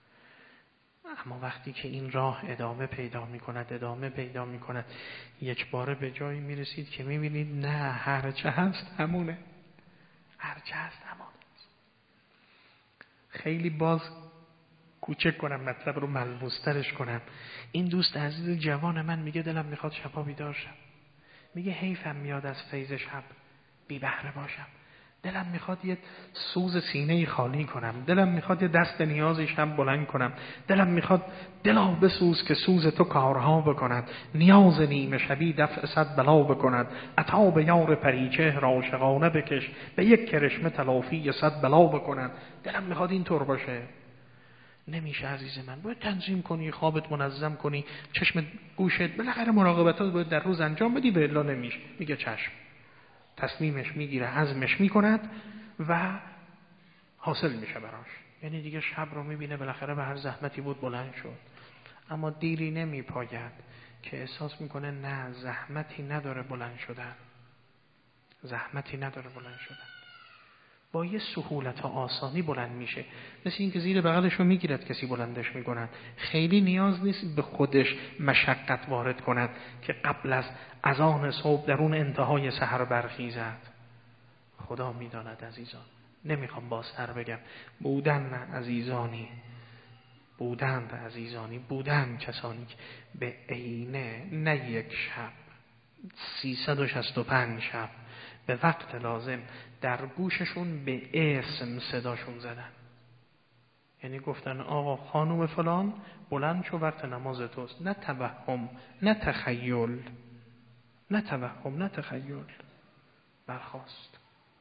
اما وقتی که این راه ادامه پیدا میکند، ادامه پیدا میکند، یک باره به جایی میرسید که میبینید نه، هرچه هست همونه، هرچه هست همونه. خیلی باز کوچک کنم، مطلب رو ملموس‌ترش کنم. این دوست عزیز جوان من میگه دلم میخواد شبا بیدار شم، میگه حیفم میاد از فیض شب بی بهره باشم، دلم میخواد یه سوز سینه خالی کنم، دلم میخواد یه دست نیازی شب بلند کنم، دلم میخواد دلا بسوز که سوز تو کارها بکند، نیاز نیمه شبی دفع صد بلا بکند، عطا به یار پریچهر عاشقانه بکش، به یک کرشمه تلافی صد بلا بکند. دلم میخواد این طور باشه. نمیشه عزیز من، باید تنظیم کنی، خوابت منظم کنی، چشم گوشت بالاخره مراقبتات باید در روز انجام بدی، به الا نمیشه. میگه چشم، تصمیمش میگیره، عزمش میکند و حاصل میشه براش. یعنی دیگه شب رو میبینه بالاخره به هر زحمتی بود بلند شد، اما دیری نمیپاید که احساس میکنه نه، زحمتی نداره بلند شدن، زحمتی نداره بلند شدن، با یه سهولت و آسانی بلند میشه. مثل این که زیر بغلش رو میگیرد کسی بلندش میکند، خیلی نیاز نیست به خودش مشقت وارد کند که قبل از اذان صبح در اون انتهای سحر برخیزد. خدا میداند عزیزان. نمیخوام بازتر بگم. بودن عزیزانی بودند عزیزانی بودند کسانی که به عینه نه یک شب، سیصد و شصت و پنج شب به وقت لازم در گوششون به اسم صداشون زدن. یعنی گفتن آقا خانوم فلان بلند شو، وقت نماز توست. نه توهم، نه تخیل، نه توهم، نه تخیل. برخاست.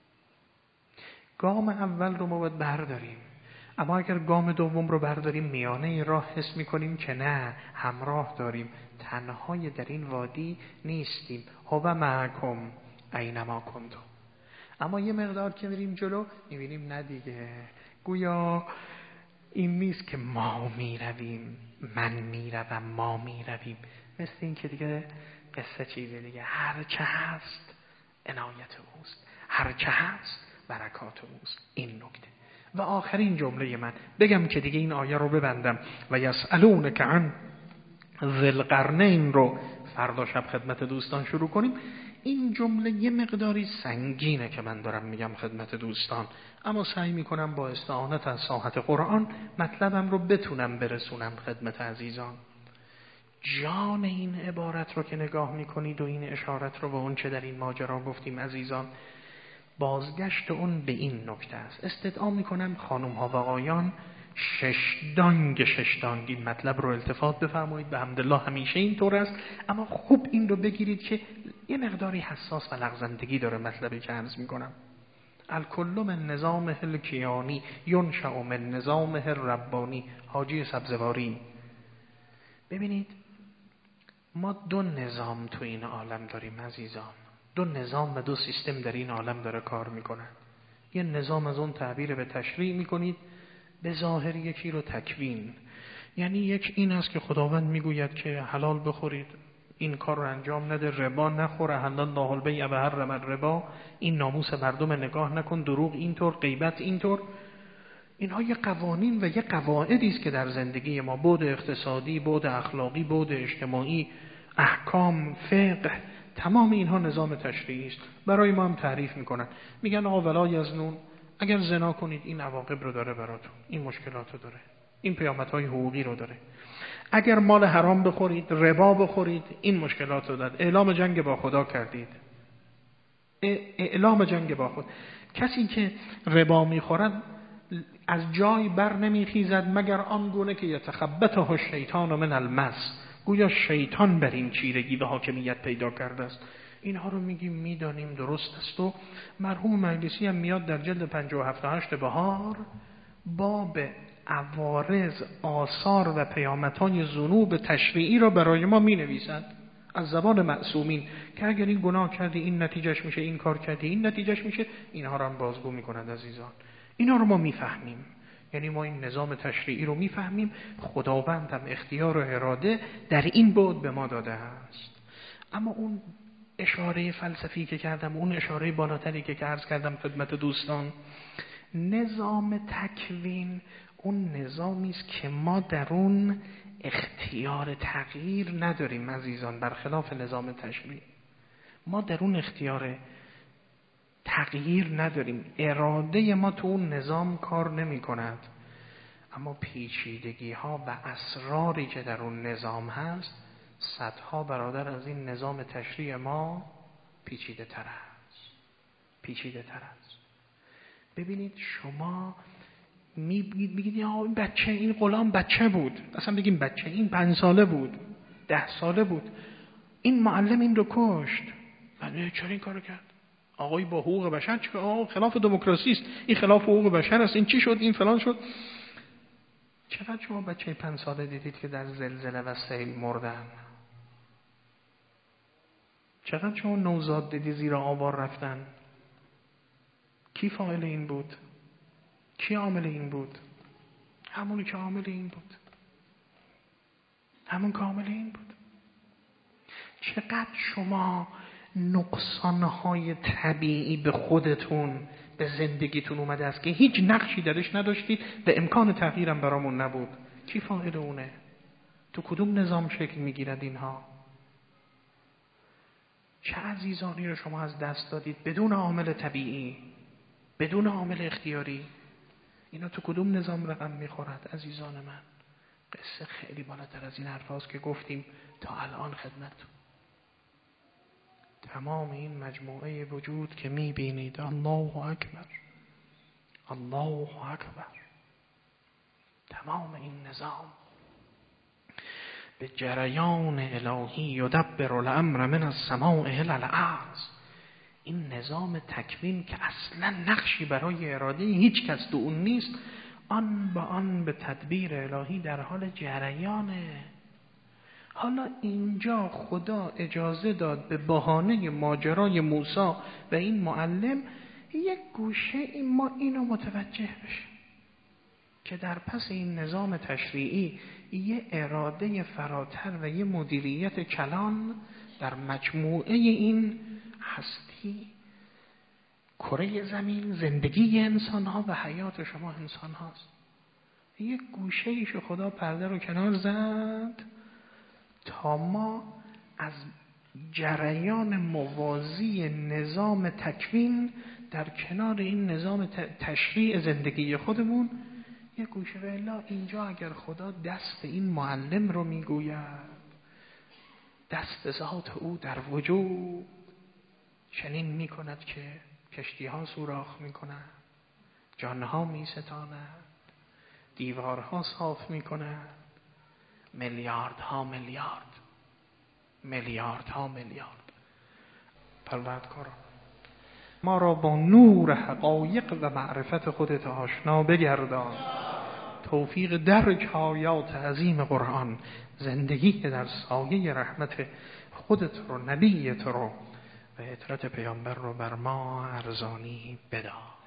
گام اول رو ما باید برداریم، اما اگر گام دوم رو برداریم میانه راه حس میکنیم که نه، همراه داریم، تنهای در این وادی نیستیم. هو معکم اینما کنتم. اما یه مقدار که میریم جلو میبینیم نه دیگه، گویا این نیست که ما میرویم، من میروم، ما میرویم. مثل این که دیگه قصه چیزه دیگه. هر چه هست عنایت اوست، هر چه هست برکات اوست. این نکته. و آخرین جمله من بگم که دیگه این آیه رو ببندم. و یسألونک عن ذی القرنین رو فردا شب خدمت دوستان شروع کنیم. این جمله یه مقداری سنگینه که من دارم میگم خدمت دوستان، اما سعی میکنم با استعانت از ساحت قرآن مطلبم رو بتونم برسونم خدمت عزیزان. جان این عبارت رو که نگاه میکنید و این اشارت رو به اون چه در این ماجرا گفتیم عزیزان، بازگشت اون به این نکته است. استدعا میکنم خانم ها و آقایان شش دانگ شش دانگ این مطلب رو التفات بفرمایید. به حمدالله همیشه این طور است، اما خوب این رو بگیرید که یه مقداری حساس و لغزندگی داره مطلبی که عرض میکنم. الکل من نظام الکیانی ینشأ من نظام الربانی. حاجی سبزواری. ببینید ما دو نظام تو این عالم داریم عزیزان، دو نظام و دو سیستم در این عالم داره کار میکنن. یه نظام از اون تعبیر به تشریع میکنید، به ظاهر یکی رو تکوین. یعنی یک این است که خداوند میگوید که حلال بخورید، این کار رو انجام نده، ربا نخور، حلال الله البیع و حرم الربا، این ناموس مردم نگاه نکن، دروغ اینطور، غیبت اینطور. اینها یه قوانین و یه قواعدی است که در زندگی ما، بعد اقتصادی، بعد اخلاقی، بعد اجتماعی، احکام، فقه، تمام اینها نظام تشریعی است. برای ما هم تعریف میکنن، میگن آقا ولا یزنون، اگر زنا کنید این عواقب رو داره براتون، این مشکلات رو داره، این پیامدهای حقوقی رو داره. اگر مال حرام بخورید، ربا بخورید، این مشکلات رو داره. اعلام جنگ با خدا کردید، اعلام جنگ با خود. کسی که ربا میخورد از جای بر نمیخیزد مگر آنگونه که یتخبطه الشیطان من المس. گویا شیطان بر این چیرگی و حاکمیت پیدا کرده است. اینها رو میگیم میدانیم درست است. و مرحوم مجلسی هم میاد در جلد پنجاه و هفت و هشت بهار باب عوارض، آثار و پیامدهای ذنوب تشریعی را برای ما می نویسد از زبان معصومین که اگر این گناه کردی این نتیجهش میشه، این کار کردی این نتیجهش میشه. اینها را هم بازگو میکنند عزیزان. اینا رو ما میفهمیم، یعنی ما این نظام تشریعی رو میفهمیم. خداوند هم اختیار و اراده در این بعد به ما داده است. اما اون اشاره فلسفی که کردم، اون اشاره بالاتری که عرض کردم خدمت دوستان، نظام تکوین اون نظامی است که ما در اون اختیار تغییر نداریم عزیزان. برخلاف نظام تشریعی ما در اون اختیار تغییر نداریم، اراده ما تو اون نظام کار نمی کند. اما پیچیدگی ها و اسراری که در اون نظام هست صدها برادر از این نظام تشریع ما پیچیده تر است. پیچیده تر است. ببینید شما میگید میگید این بچه، این غلام بچه بود، اصلا بگیم بچه، این پنج ساله بود، ده ساله بود، این معلم این رو کشت. من چرا این کارو کرد؟ آقای با حقوق بشر چه؟ آقا خلاف دموکراسی است، این خلاف حقوق بشر است، این چی شد، این فلان شد. چقدر شما بچه پنج ساله دیدید که در زلزله و سیل مردن؟ چقدر شما نوزاد دیدی زیر آوار رفتن؟ کی فاعل این بود؟ کی عامل این بود؟ همونی که عامل این بود. همون که عامل این بود. چقدر شما نقصانهای طبیعی به خودتون، به زندگیتون اومده است که هیچ نقشی درش نداشتید و امکان تغییرم برامون نبود. کی فاعل اونه؟ تو کدوم نظام شکل میگیرد اینها؟ چه عزیزانی رو شما از دست دادید بدون عامل طبیعی، بدون عامل اختیاری؟ اینا تو کدوم نظام رقم میخورد عزیزان من؟ قصه خیلی بالاتر از این حرفاست که گفتیم تا الان خدمتتون. تمام این مجموعه وجود که میبینید، الله اکبر، الله اکبر، تمام این نظام به جریان الهی یدبر الامر من السماء الی الارض. این نظام تکوین که اصلا نقشی برای اراده هیچ کس تو اون نیست، آن با آن به تدبیر الهی در حال جریانه. حالا اینجا خدا اجازه داد به بهانه ماجرای موسی و این معلم یک گوشه این ما اینو متوجه بشیم که در پس این نظام تشریعی یه اراده فراتر و یه مدیریت کلان در مجموعه این هستی، کره زمین، زندگی انسان ها و حیات شما انسان هاست. یک گوشه ایش خدا پرده رو کنار زد تا ما از جریان موازی نظام تکوین در کنار این نظام تشریع زندگی خودمون یک گوشه. و الا اینجا اگر خدا دست این معلم رو میگوید، دست ذات او در وجود چنین میکند که کشتی ها سوراخ میکنند، جانها میستاند، دیوارها صاف میکند، میلیاردها میلیارد میلیاردها میلیارد. پروردگارا ما را با نور حقایق و معرفت خودت آشنا بگردان، توفیق درک آیات عظیم قرآن، زندگی در سایه رحمت خودت رو، نبیت رو و اطرت پیامبر رو بر ما ارزانی بدا.